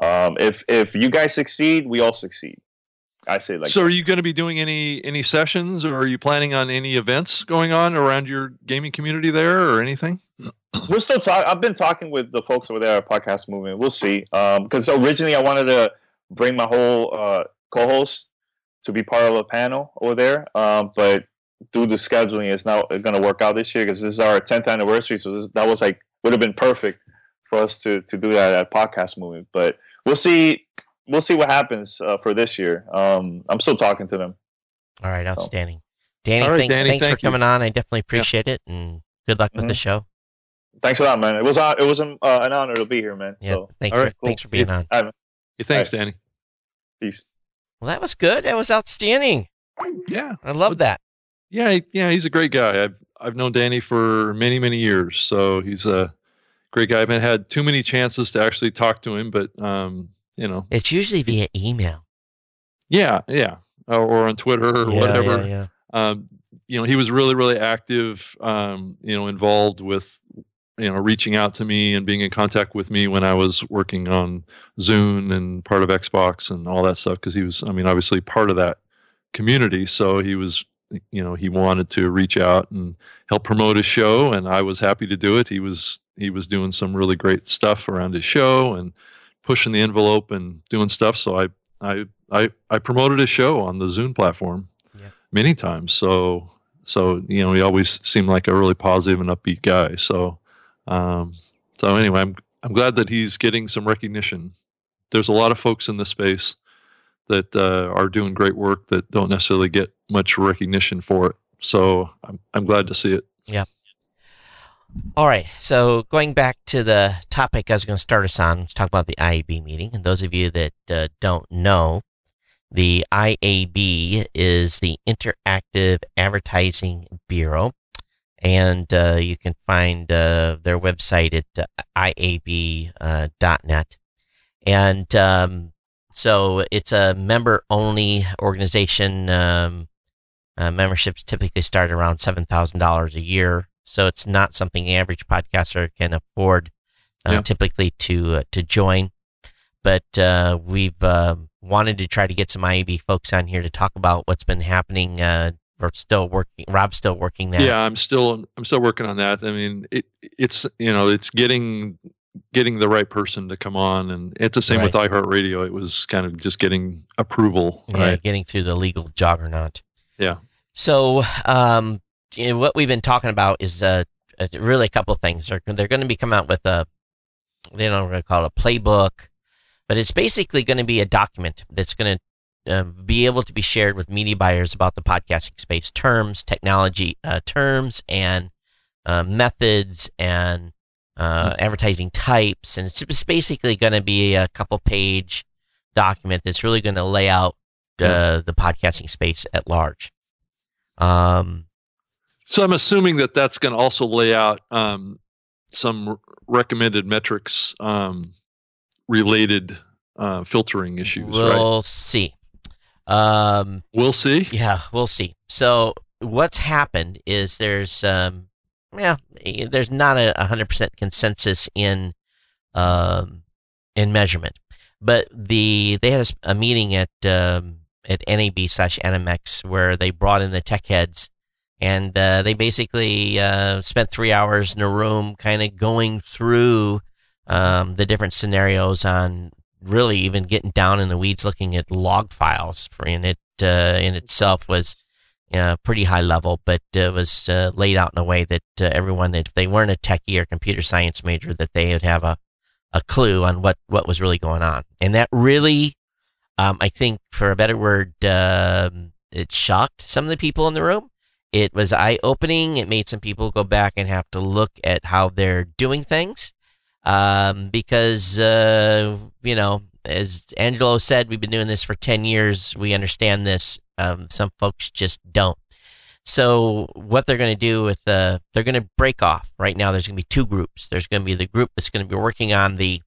if you guys succeed, we all succeed. I say like. So, are you going to be doing any sessions, or are you planning on any events going on around your gaming community there, or anything? We're still talking. I've been talking with the folks over there at Podcast Movement. We'll see. Because originally I wanted to bring my whole co-host to be part of a panel over there, but due to scheduling, it's not going to work out this year because this is our 10th anniversary. So that was would have been perfect for us to do that at Podcast Movement. But we'll see. We'll see what happens for this year. I'm still talking to them. All right, outstanding. Danny, all right, thanks for coming on. I definitely appreciate it, and good luck with the show. Thanks a lot, man. It was an honor to be here, man. Yeah, so thanks for being on. Thanks, Danny. Peace. Well, that was good. That was outstanding. Yeah, I love that. Yeah, he's a great guy. I've known Danny for many years, so he's a great guy. I haven't had too many chances to actually talk to him, but it's usually via email. Yeah, or on Twitter or whatever. Yeah. He was really active. Involved with reaching out to me and being in contact with me when I was working on Zune and part of Xbox and all that stuff because he was, obviously part of that community. So he was. He wanted to reach out and help promote his show, and I was happy to do it. He was doing some really great stuff around his show and pushing the envelope and doing stuff. So I promoted his show on the Zune platform many times. So he always seemed like a really positive and upbeat guy. So anyway, I'm glad that he's getting some recognition. There's a lot of folks in this space that are doing great work that don't necessarily get much recognition for it. So I'm glad to see it. Yeah. All right. So going back to the topic I was going to start us on, let's talk about the IAB meeting. And those of you that don't know, The IAB is the Interactive Advertising Bureau, and you can find their website at iab.net. And so it's a member-only organization. Memberships typically start around $7,000 a year, so it's not something the average podcaster can afford typically to join. But we've wanted to try to get some IAB folks on here to talk about what's been happening. We're still working. Rob's still working that. Yeah, I'm still working on that. I mean, it's getting the right person to come on, and it's the same with iHeartRadio. It was kind of just getting approval. Yeah, getting through the legal juggernaut. Yeah. So, what we've been talking about is really a couple of things. They're going to be coming out with we're going to call it a playbook, but it's basically going to be a document that's going to be able to be shared with media buyers about the podcasting space, terms, technology terms, and methods, and advertising types. And it's just basically going to be a couple-page document that's really going to lay out the podcasting space at large. So I'm assuming that that's going to also lay out some recommended metrics related filtering issues. We'll see. We'll see. Yeah, we'll see. So what's happened is there's not a 100% consensus in measurement, but they had a meeting at NAB/NMX where they brought in the tech heads, and they basically spent 3 hours in a room kind of going through the different scenarios on really even getting down in the weeds, looking at log files. In itself was pretty high level, but it was laid out in a way that everyone, if they weren't a techie or computer science major, that they would have a clue on what was really going on. And that really, I think, for a better word, it shocked some of the people in the room. It was eye-opening. It made some people go back and have to look at how they're doing things. Because, as Angelo said, we've been doing this for 10 years. We understand this. Some folks just don't. So what they're going to do they're going to break off. Right now, there's going to be two groups. There's going to be the group that's going to be working on the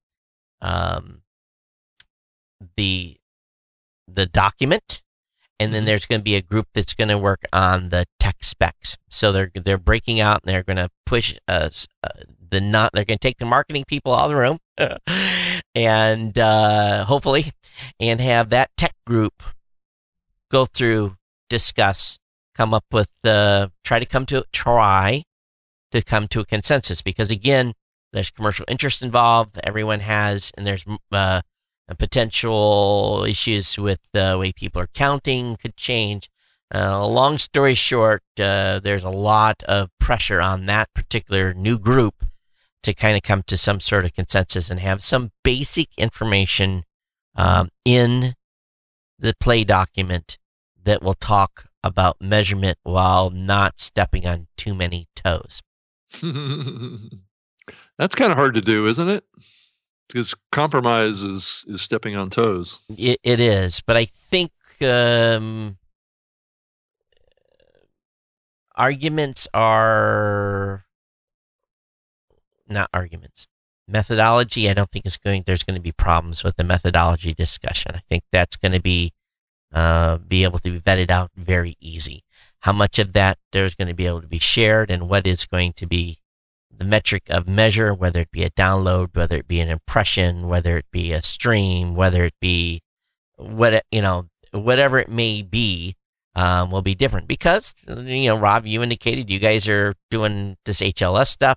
document, and then there's going to be a group that's going to work on the tech specs. So they're breaking out, and they're going to push they're going to take the marketing people out of the room, and hopefully, and have that tech group go through, discuss, come up with try to come to a consensus, because again, there's commercial interest involved. Everyone has, and there's potential issues with the way people are counting could change. Long story short, there's a lot of pressure on that particular new group to kind of come to some sort of consensus and have some basic information in the play document that will talk about measurement while not stepping on too many toes. That's kind of hard to do, isn't it? Because compromise is stepping on toes. It is, but I think arguments are not arguments. Methodology, I don't think there's going to be problems with the methodology discussion. I think that's going to be able to be vetted out very easy. How much of that there's going to be able to be shared, and what is going to be the metric of measure, whether it be a download, whether it be an impression, whether it be a stream, whether it be whatever it may be, will be different. Because, Rob, you indicated you guys are doing this HLS stuff.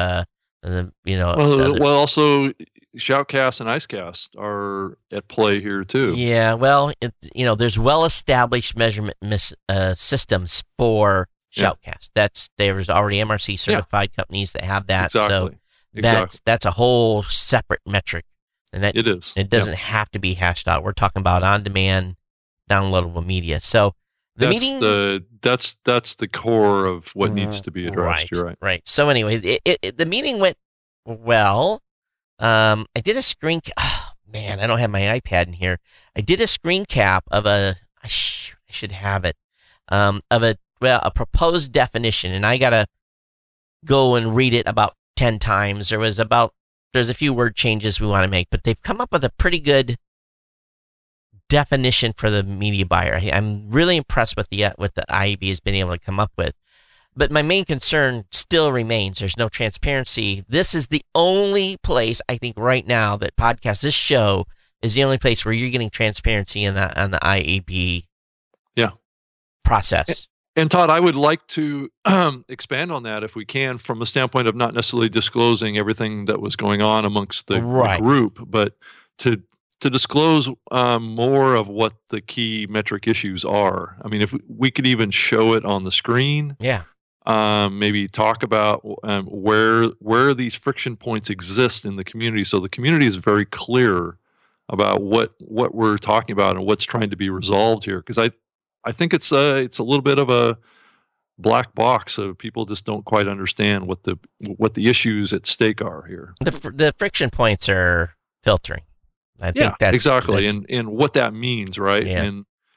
Also Shoutcast and Icecast are at play here too. Yeah, well, there's well-established measurement systems for Shoutcast. There's already MRC certified companies that have that. Exactly. So that's a whole separate metric, and that it is. It doesn't have to be hashed out. We're talking about on-demand downloadable media. So that's the core of what needs to be addressed. Right, You're right. Right. So anyway, the meeting went well. I did a screen. man, I don't have my iPad in here. I did a screen cap of I should have it, of a proposed definition, and I gotta go and read it about 10 times. There's a few word changes we want to make, but they've come up with a pretty good definition for the media buyer. I'm really impressed with what the IAB has been able to come up with. But my main concern still remains. There's no transparency. This is the only place, I think, right now that this show is the only place where you're getting transparency on the IAB process. And Todd, I would like to expand on that if we can, from a standpoint of not necessarily disclosing everything that was going on amongst the group, but to disclose more of what the key metric issues are. I mean, if we could even show it on the screen. Yeah. Maybe talk about where these friction points exist in the community, so the community is very clear about what we're talking about and what's trying to be resolved here. Because I think it's a little bit of a black box, so people just don't quite understand what the issues at stake are here. The friction points are filtering. I think that's exactly, and what that means, right? Yeah.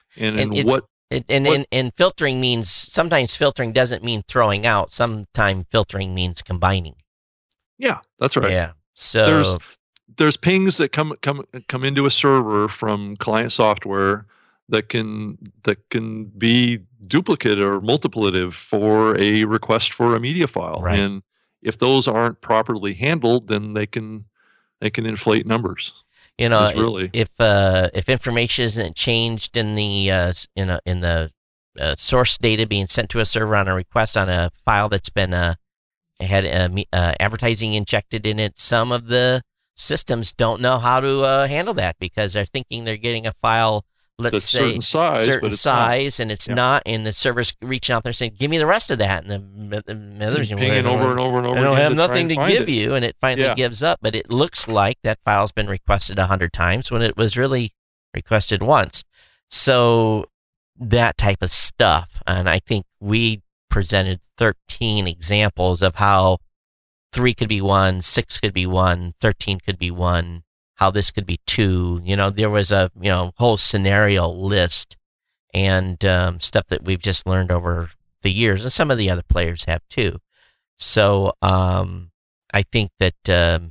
And filtering means, sometimes filtering doesn't mean throwing out. Sometimes filtering means combining. Yeah, that's right. Yeah. So there's pings that come into a server from client software that can be duplicate or multiplicative for a request for a media file. Right. And if those aren't properly handled, then they can inflate numbers. You know, if information isn't changed in the source data being sent to a server on a request on a file that's been had advertising injected in it, some of the systems don't know how to handle that because they're thinking they're getting a file, let's say certain size, and it's not. And the server's reaching out there saying, "Give me the rest of that," and the others pinging over and over and over. I don't have nothing to give you, and it finally gives up. But it looks like that file's been requested 100 times when it was really requested once. So that type of stuff, and I think we presented 13 examples of how 3 could be 1, 6 could be 1, 13 could be 1. How this could be 2, there was a whole scenario list and stuff that we've just learned over the years, and some of the other players have too. So I think that they're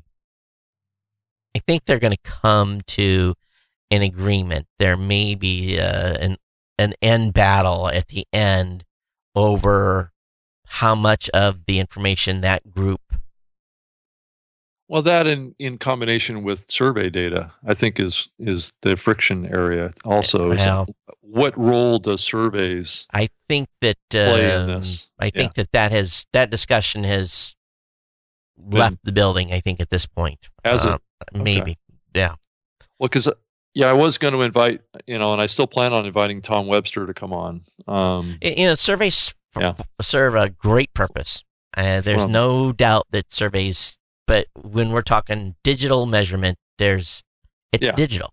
going to come to an agreement. There may be an end battle at the end over how much of the information that group. Well, that in combination with survey data, I think is the friction area also. What role does surveys I think that play in this? I think that discussion has left the building, I think, at this point. Has it? Maybe. Okay. Yeah. Well, because I was going to invite, and I still plan on inviting Tom Webster to come on. Surveys serve a great purpose. There's no doubt that surveys. But when we're talking digital measurement, it's digital,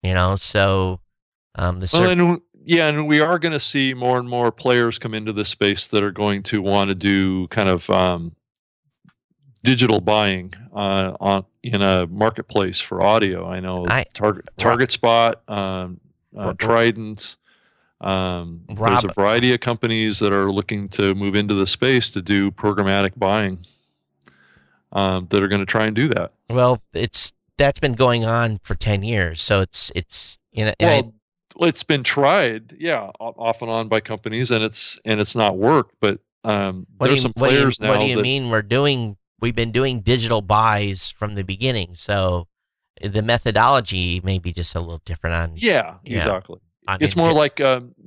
so and we are going to see more and more players come into this space that are going to want to do kind of digital buying in a marketplace for audio. I know Target Spot, Trident. There's a variety of companies that are looking to move into the space to do programmatic buying. That are going to try and do that. Well, that's been going on for 10 years, so it's it's been tried, off and on by companies, and it's not worked. But there's some players now. What do you mean we've been doing digital buys from the beginning? So the methodology may be just a little different. Exactly. It's more like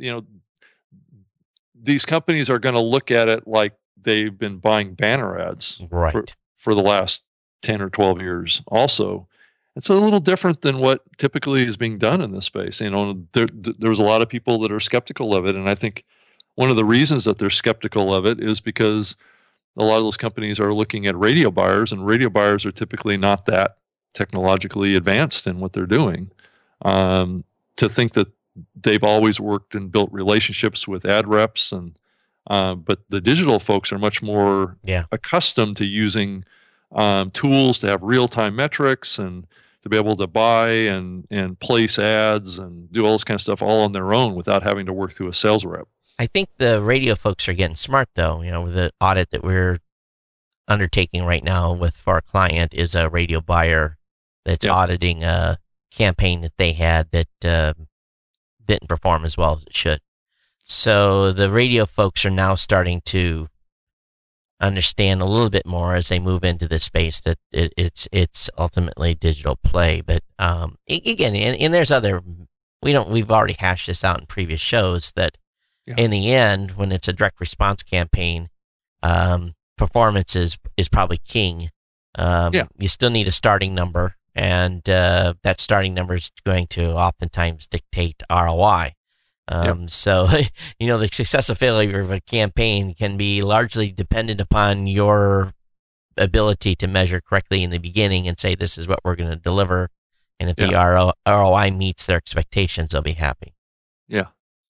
these companies are going to look at it like they've been buying banner ads, right? For the last 10 or 12 years also. It's a little different than what typically is being done in this space. There's a lot of people that are skeptical of it, and I think one of the reasons that they're skeptical of it is because a lot of those companies are looking at radio buyers, and radio buyers are typically not that technologically advanced in what they're doing. To think that they've always worked and built relationships with ad reps, but the digital folks are much more accustomed to using tools to have real-time metrics and to be able to buy and place ads and do all this kind of stuff all on their own without having to work through a sales rep. I think the radio folks are getting smart, though. With the audit that we're undertaking right now for our client is a radio buyer that's auditing a campaign that they had that didn't perform as well as it should. So the radio folks are now starting to understand a little bit more as they move into this space that it's ultimately a digital play. But again, and there's we've already hashed this out in previous shows that in the end, when it's a direct response campaign, performance is probably king. You still need a starting number, and that starting number is going to oftentimes dictate ROI. So, the success or failure of a campaign can be largely dependent upon your ability to measure correctly in the beginning and say, this is what we're going to deliver. And if the ROI meets their expectations, they'll be happy. Yeah.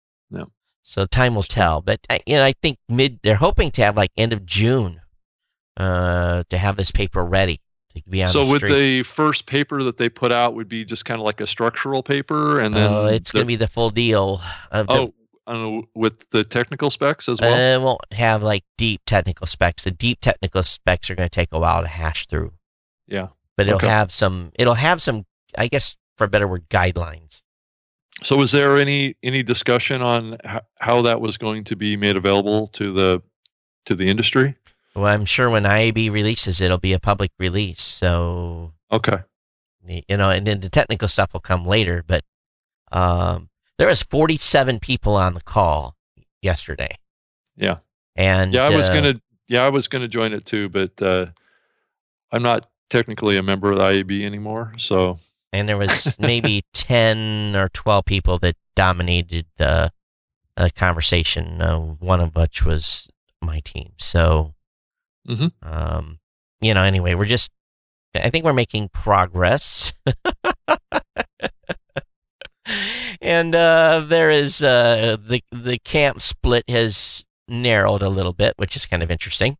So time will tell. But, I think they're hoping to have end of June to have this paper ready to be on the street. So would the first paper that they put out would be just kind of like a structural paper? And then it's going to be the full deal. With the technical specs as well? It won't have deep technical specs. The deep technical specs are going to take a while to hash through. Yeah. But it'll have some, I guess, for a better word, guidelines. So was there any discussion on how that was going to be made available to the industry? Well, I'm sure when IAB releases it, it'll be a public release. So okay, and then the technical stuff will come later. But there was 47 people on the call yesterday. Yeah, and I was gonna join it too, but I'm not technically a member of the IAB anymore. So. And there was maybe 10 or 12 people that dominated the conversation, one of which was my team. So, anyway, I think we're making progress. And there is, the camp split has narrowed a little bit, which is kind of interesting.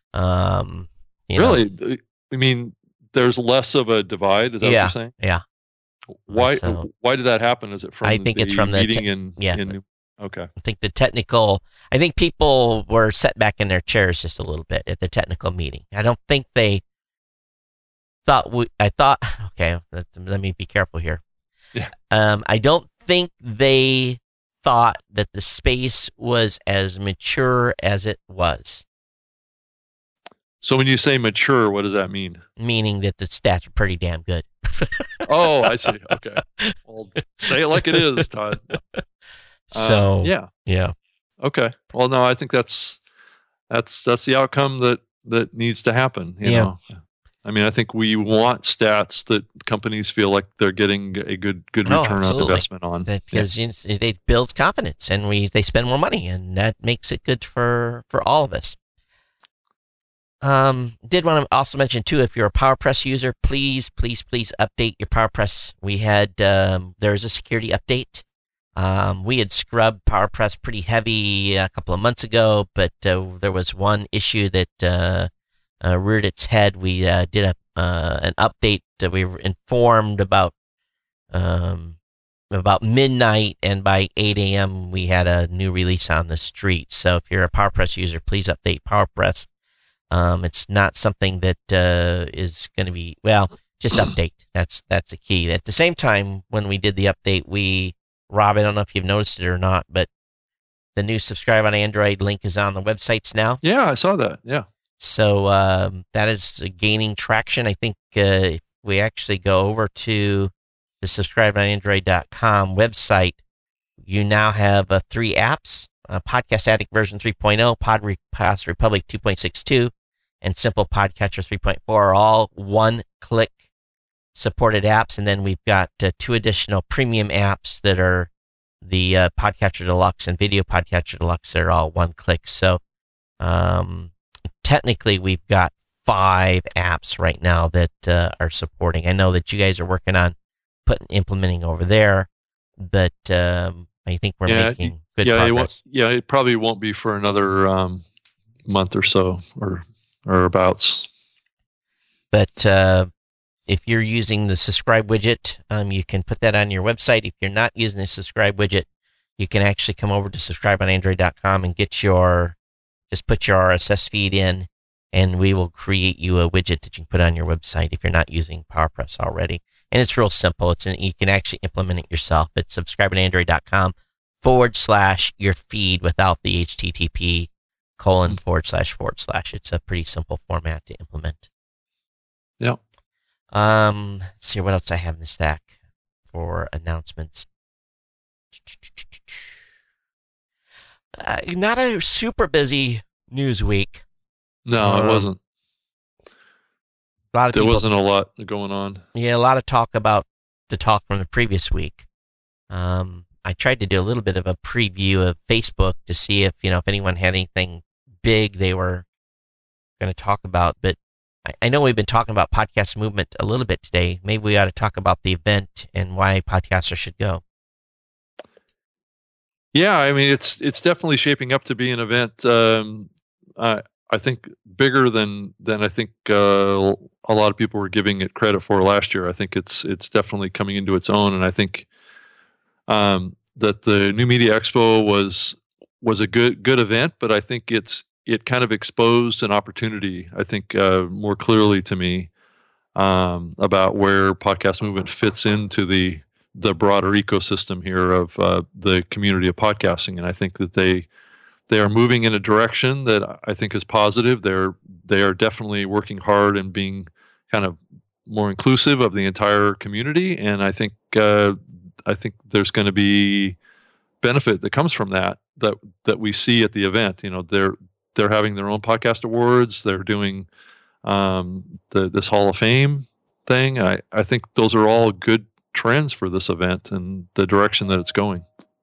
Really? I mean, there's less of a divide. Is that what you're saying? Yeah. Why did that happen? Is it from it's from the meeting in okay. I think people were set back in their chairs just a little bit at the technical meeting. I don't think they thought okay, let me be careful here. Yeah. I don't think they thought that the space was as mature as it was. So when you say mature, what does that mean? Meaning that the stats are pretty damn good. Oh, I see. Okay. Well, say it like it is, Todd. So yeah. Okay. Well, no, I think that's the outcome that needs to happen. You know? I mean, I think we want stats that companies feel like they're getting a good return on investment on. Because it builds confidence, and they spend more money, and that makes it good for all of us. Did want to also mention too, if you're a PowerPress user, please update your PowerPress. We had there's a security update. We had scrubbed PowerPress pretty heavy a couple of months ago, but there was one issue that reared its head. We did an update that we were informed about midnight, and by 8 a.m. we had a new release on the street. So if you're a PowerPress user, please update PowerPress. It's not something that is going to be, just update. That's the key. At the same time, when we did the update, Rob, I don't know if you've noticed it or not, but the new Subscribe on Android link is on the websites now. Yeah, I saw that. Yeah. So that is gaining traction. I think if we actually go over to the subscribeonandroid.com website, you now have 3 apps. Podcast Addict version 3.0, Podcast Republic 2.62, and Simple Podcatcher 3.4 are all one-click supported apps. And then we've got 2 additional premium apps that are the Podcatcher Deluxe and Video Podcatcher Deluxe. They're all one-click. So technically, we've got 5 apps right now that are supporting. I know that you guys are working on implementing over there, but I think we're making good progress. It probably won't be for another month or so, or abouts. But if you're using the subscribe widget, you can put that on your website. If you're not using the subscribe widget, you can actually come over to subscribeonandroid.com and just put your RSS feed in, and we will create you a widget that you can put on your website if you're not using PowerPress already. And it's real simple. You can actually implement it yourself. It's subscribeonandroid.com/your feed without the HTTP : // It's a pretty simple format to implement. Yeah. Let's see what else I have in the stack for announcements. Not a super busy news week. No, it wasn't. There wasn't a lot going on. Yeah, a lot of talk about the talk from the previous week. I tried to do a little bit of a preview of Facebook to see if anyone had anything big they were going to talk about. But I know we've been talking about Podcast Movement a little bit today. Maybe we ought to talk about the event and why podcasters should go. Yeah, I mean, it's definitely shaping up to be an event. I think bigger than I think a lot of people were giving it credit for last year. I think it's definitely coming into its own, and I think that the New Media Expo was a good event, but I think it kind of exposed an opportunity, I think, more clearly to me about where Podcast Movement fits into the broader ecosystem here of the community of podcasting, and I think that they are moving in a direction that I think is positive. They are definitely working hard and being kind of more inclusive of the entire community, and I think there's going to be benefit that comes from that we see at the event. They're having their own podcast awards. They're doing this Hall of Fame thing. I think those are all good trends for this event and the direction that it's going.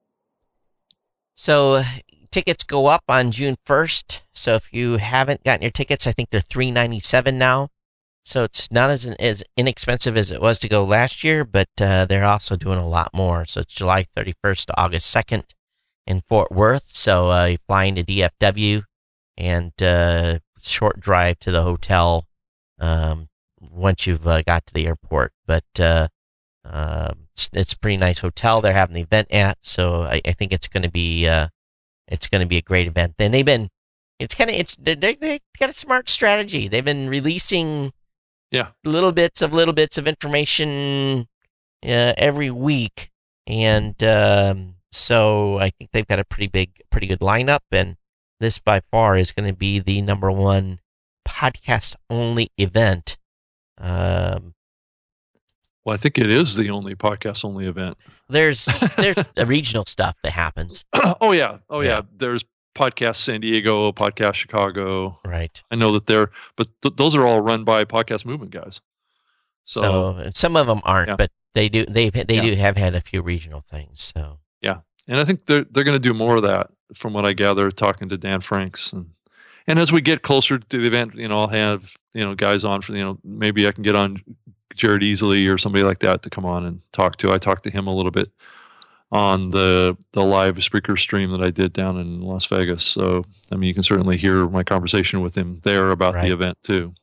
So tickets go up on June 1st. So if you haven't gotten your tickets, I think they're $397 now. So it's not as inexpensive as it was to go last year, but they're also doing a lot more. So it's July 31st to August 2nd in Fort Worth. So you fly into DFW and short drive to the hotel once you've got to the airport. But it's a pretty nice hotel they're having the event at. So I think it's going to be a great event. And they've got a smart strategy. They've been releasing little bits of information every week, and so I think they've got a pretty good lineup, and this by far is going to be the number one podcast only event. Well, I think it is the only podcast only event. There's the regional stuff that happens. Oh yeah. There's Podcast San Diego, Podcast Chicago. Right. I know that but those are all run by Podcast Movement guys. So some of them aren't, but they do. They do have had a few regional things. So yeah, and I think they're going to do more of that, from what I gather, talking to Dan Franks, and as we get closer to the event, I'll have guys on for maybe I can get on Jared Easley or somebody like that to come on and talk to. I talked to him a little bit on the live Spreaker stream that I did down in Las Vegas. So, I mean, you can certainly hear my conversation with him there about the event too.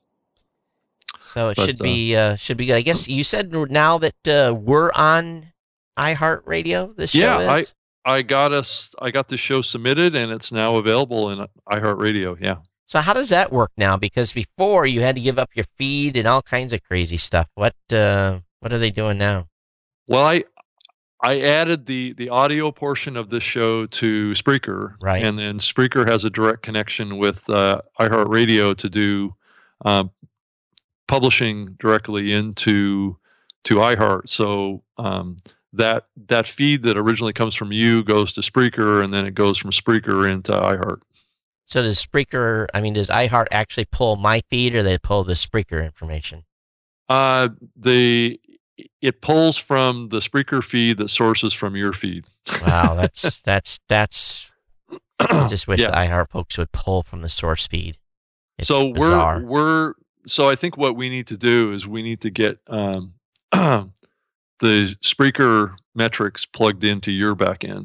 So should be good. I guess you said now that we're on iHeartRadio. This show is? I got the show submitted and it's now available in iHeartRadio. Yeah. So how does that work now? Because before you had to give up your feed and all kinds of crazy stuff. What are they doing now? Well, I added the audio portion of this show to Spreaker, right? And then Spreaker has a direct connection with iHeartRadio to do publishing directly into iHeart. So that feed that originally comes from you goes to Spreaker, and then it goes from Spreaker into iHeart. So does iHeart actually pull my feed, or they pull the Spreaker information? It pulls from the Spreaker feed that sources from your feed. Wow, that's. I just wish the iHeart folks would pull from the source feed. It's bizarre. So I think what we need to do is we need to get the Spreaker metrics plugged into your backend.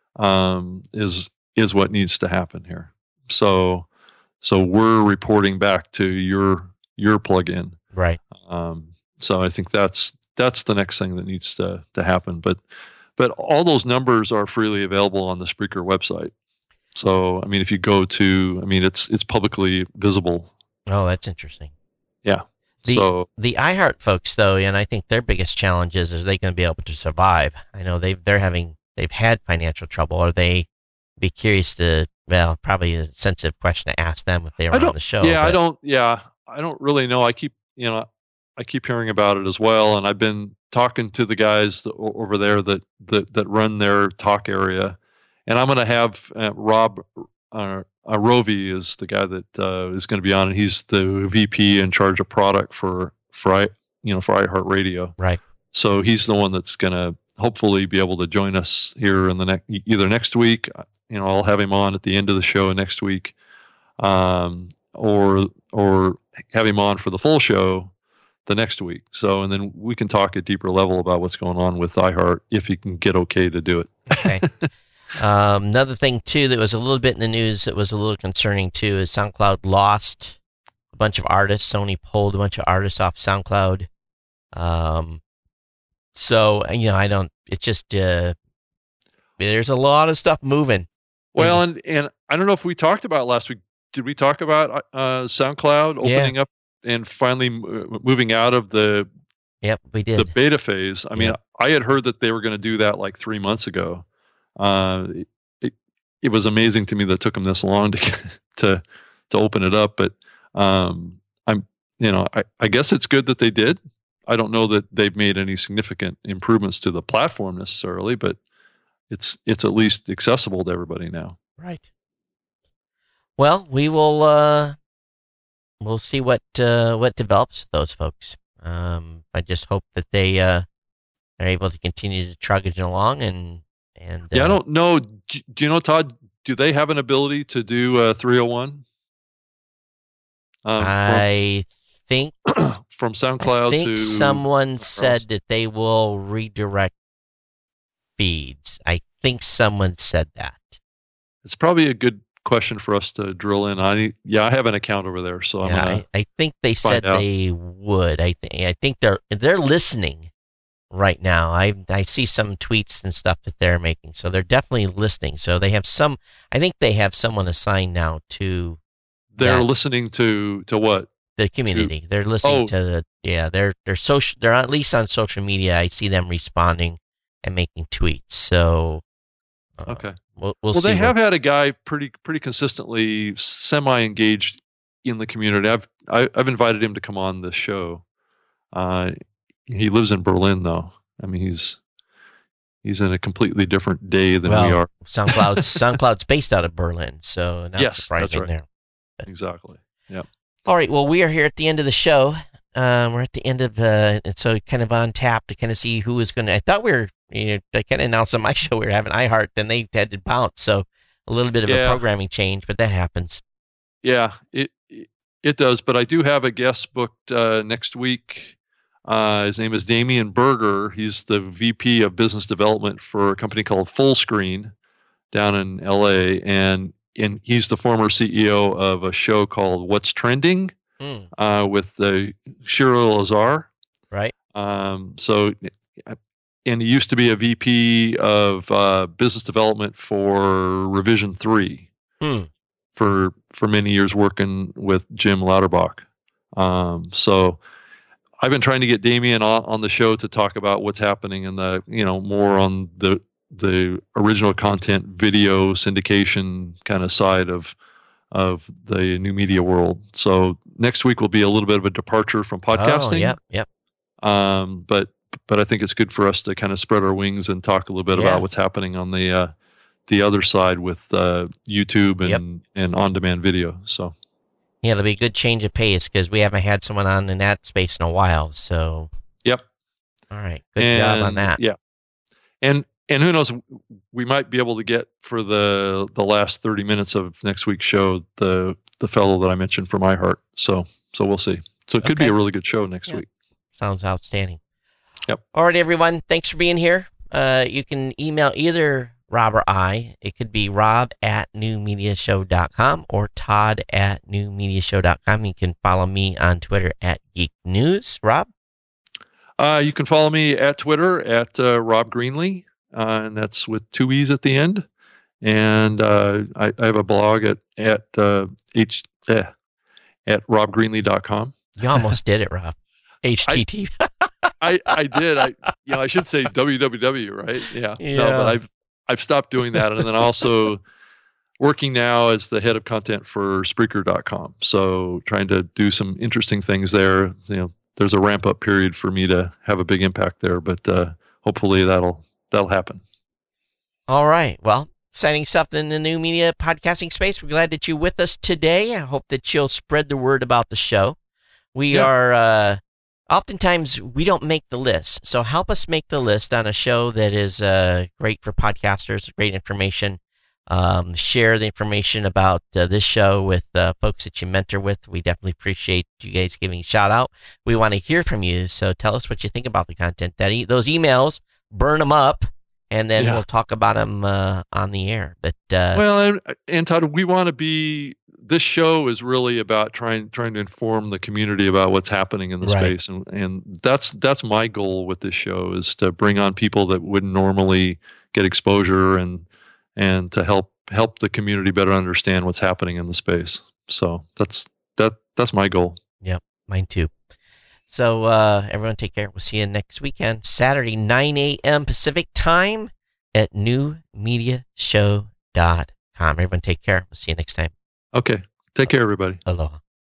Is what needs to happen here. So we're reporting back to your plugin. Right. So I think that's the next thing that needs to happen. But all those numbers are freely available on the Spreaker website. So I mean, if you go to, I mean, it's publicly visible. Oh, that's interesting. Yeah. The iHeart folks, though, and I think their biggest challenge is they going to be able to survive? I know they've had financial trouble. Are they? Be curious to, well, probably a sensitive question to ask them if they were on the show. Yeah, I don't really know. I keep hearing about it as well, and I've been talking to the guys over there that run their talk area, and I'm going to have Rob Rovey is the guy that is going to be on, and he's the VP in charge of product for iHeartRadio. Right. So he's the one that's going to hopefully be able to join us here in the either next week. I'll have him on at the end of the show next week, or have him on for the full show the next week. So, and then we can talk at deeper level about what's going on with iHeart if he can get okay to do it. Okay. Another thing too that was a little bit in the news that was a little concerning too is SoundCloud lost a bunch of artists. Sony pulled a bunch of artists off SoundCloud. So it's just there's a lot of stuff moving. Well, and I don't know if we talked about last week. Did we talk about SoundCloud opening up and finally moving out of the? Yep, we did. The beta phase. I mean, I had heard that they were going to do that like 3 months ago. It was amazing to me that it took them this long to open it up. But I guess it's good that they did. I don't know that they've made any significant improvements to the platform necessarily, but it's at least accessible to everybody now. Right. Well, we will we'll see what develops with those folks. I just hope that they are able to continue to trudge along and I don't know. Do you know, Todd? Do they have an ability to do 301? I think from SoundCloud. I think someone said that they will redirect feeds. I think someone said that. It's probably a good question for us to drill in. I have an account over there, so I think they said they would. I think they're listening right now. I see some tweets and stuff that they're making, so they're definitely listening. So they have some. I think they have someone assigned now to. They're listening to what? The community. They're listening to they're social. They're at least on social media. I see them responding and making tweets. So okay, we'll see. Well, they have had a guy pretty consistently semi-engaged in the community. I've invited him to come on the show. He lives in Berlin, though. I mean, he's in a completely different day than we are. SoundCloud's based out of Berlin, so not surprising right. there. Exactly. Yeah. All right. Well, we are here at the end of the show. We're at the end of and so kind of on tap to kind of see who is going to. I thought we were, I kind of announced on my show we were having iHeart, then they had to bounce. So a little bit of a programming change, but that happens. Yeah, it does. But I do have a guest booked next week. His name is Damian Berger. He's the VP of Business Development for a company called Fullscreen down in LA, and he's the former CEO of a show called What's Trending with Shiro Lazar. Right. So, and he used to be a VP of Business Development for Revision 3 for many years, working with Jim Lauterbach. So I've been trying to get Damian on the show to talk about what's happening in the, more on the original content, video syndication kind of side of the new media world. So next week will be a little bit of a departure from podcasting. Oh, yep. But I think it's good for us to kind of spread our wings and talk a little bit about what's happening on the other side with YouTube and on-demand video. So. Yeah, it'll be a good change of pace because we haven't had someone on in that space in a while. So. Yep. All right. Good job on that. Yeah. And who knows, we might be able to get for the last 30 minutes of next week's show the fellow that I mentioned from iHeart. So we'll see. So it could be a really good show next week. Sounds outstanding. Yep. All right, everyone. Thanks for being here. You can email either Rob or I. It could be rob@newmediashow.com or todd@newmediashow.com. You can follow me on Twitter @geeknews. Rob? You can follow me at Twitter at Rob Greenlee, and that's with 2 E's at the end. And I have a blog at robgreenlee.com. You almost did it, Rob. HTTP. I did. I should say www, right? Yeah. No, but I've stopped doing that, and then also working now as the head of content for Spreaker.com. So trying to do some interesting things there. There's a ramp up period for me to have a big impact there, but hopefully that'll happen. All right. Well, exciting stuff in the new media podcasting space. We're glad that you're with us today. I hope that you'll spread the word about the show. We are, oftentimes we don't make the list. So help us make the list on a show that is great for podcasters, great information. Share the information about this show with folks that you mentor with. We definitely appreciate you guys giving a shout out. We want to hear from you. So tell us what you think about the content. Those emails, burn them up. And then we'll talk about them on the air. But well, and Todd, we want to be. This show is really about trying to inform the community about what's happening in the space, and that's my goal with this show, is to bring on people that wouldn't normally get exposure, and to help the community better understand what's happening in the space. So that's my goal. Yep, mine too. So everyone take care. We'll see you next weekend, Saturday, 9 a.m. Pacific time at newmediashow.com. Everyone take care. We'll see you next time. Okay. Take care, everybody. Aloha.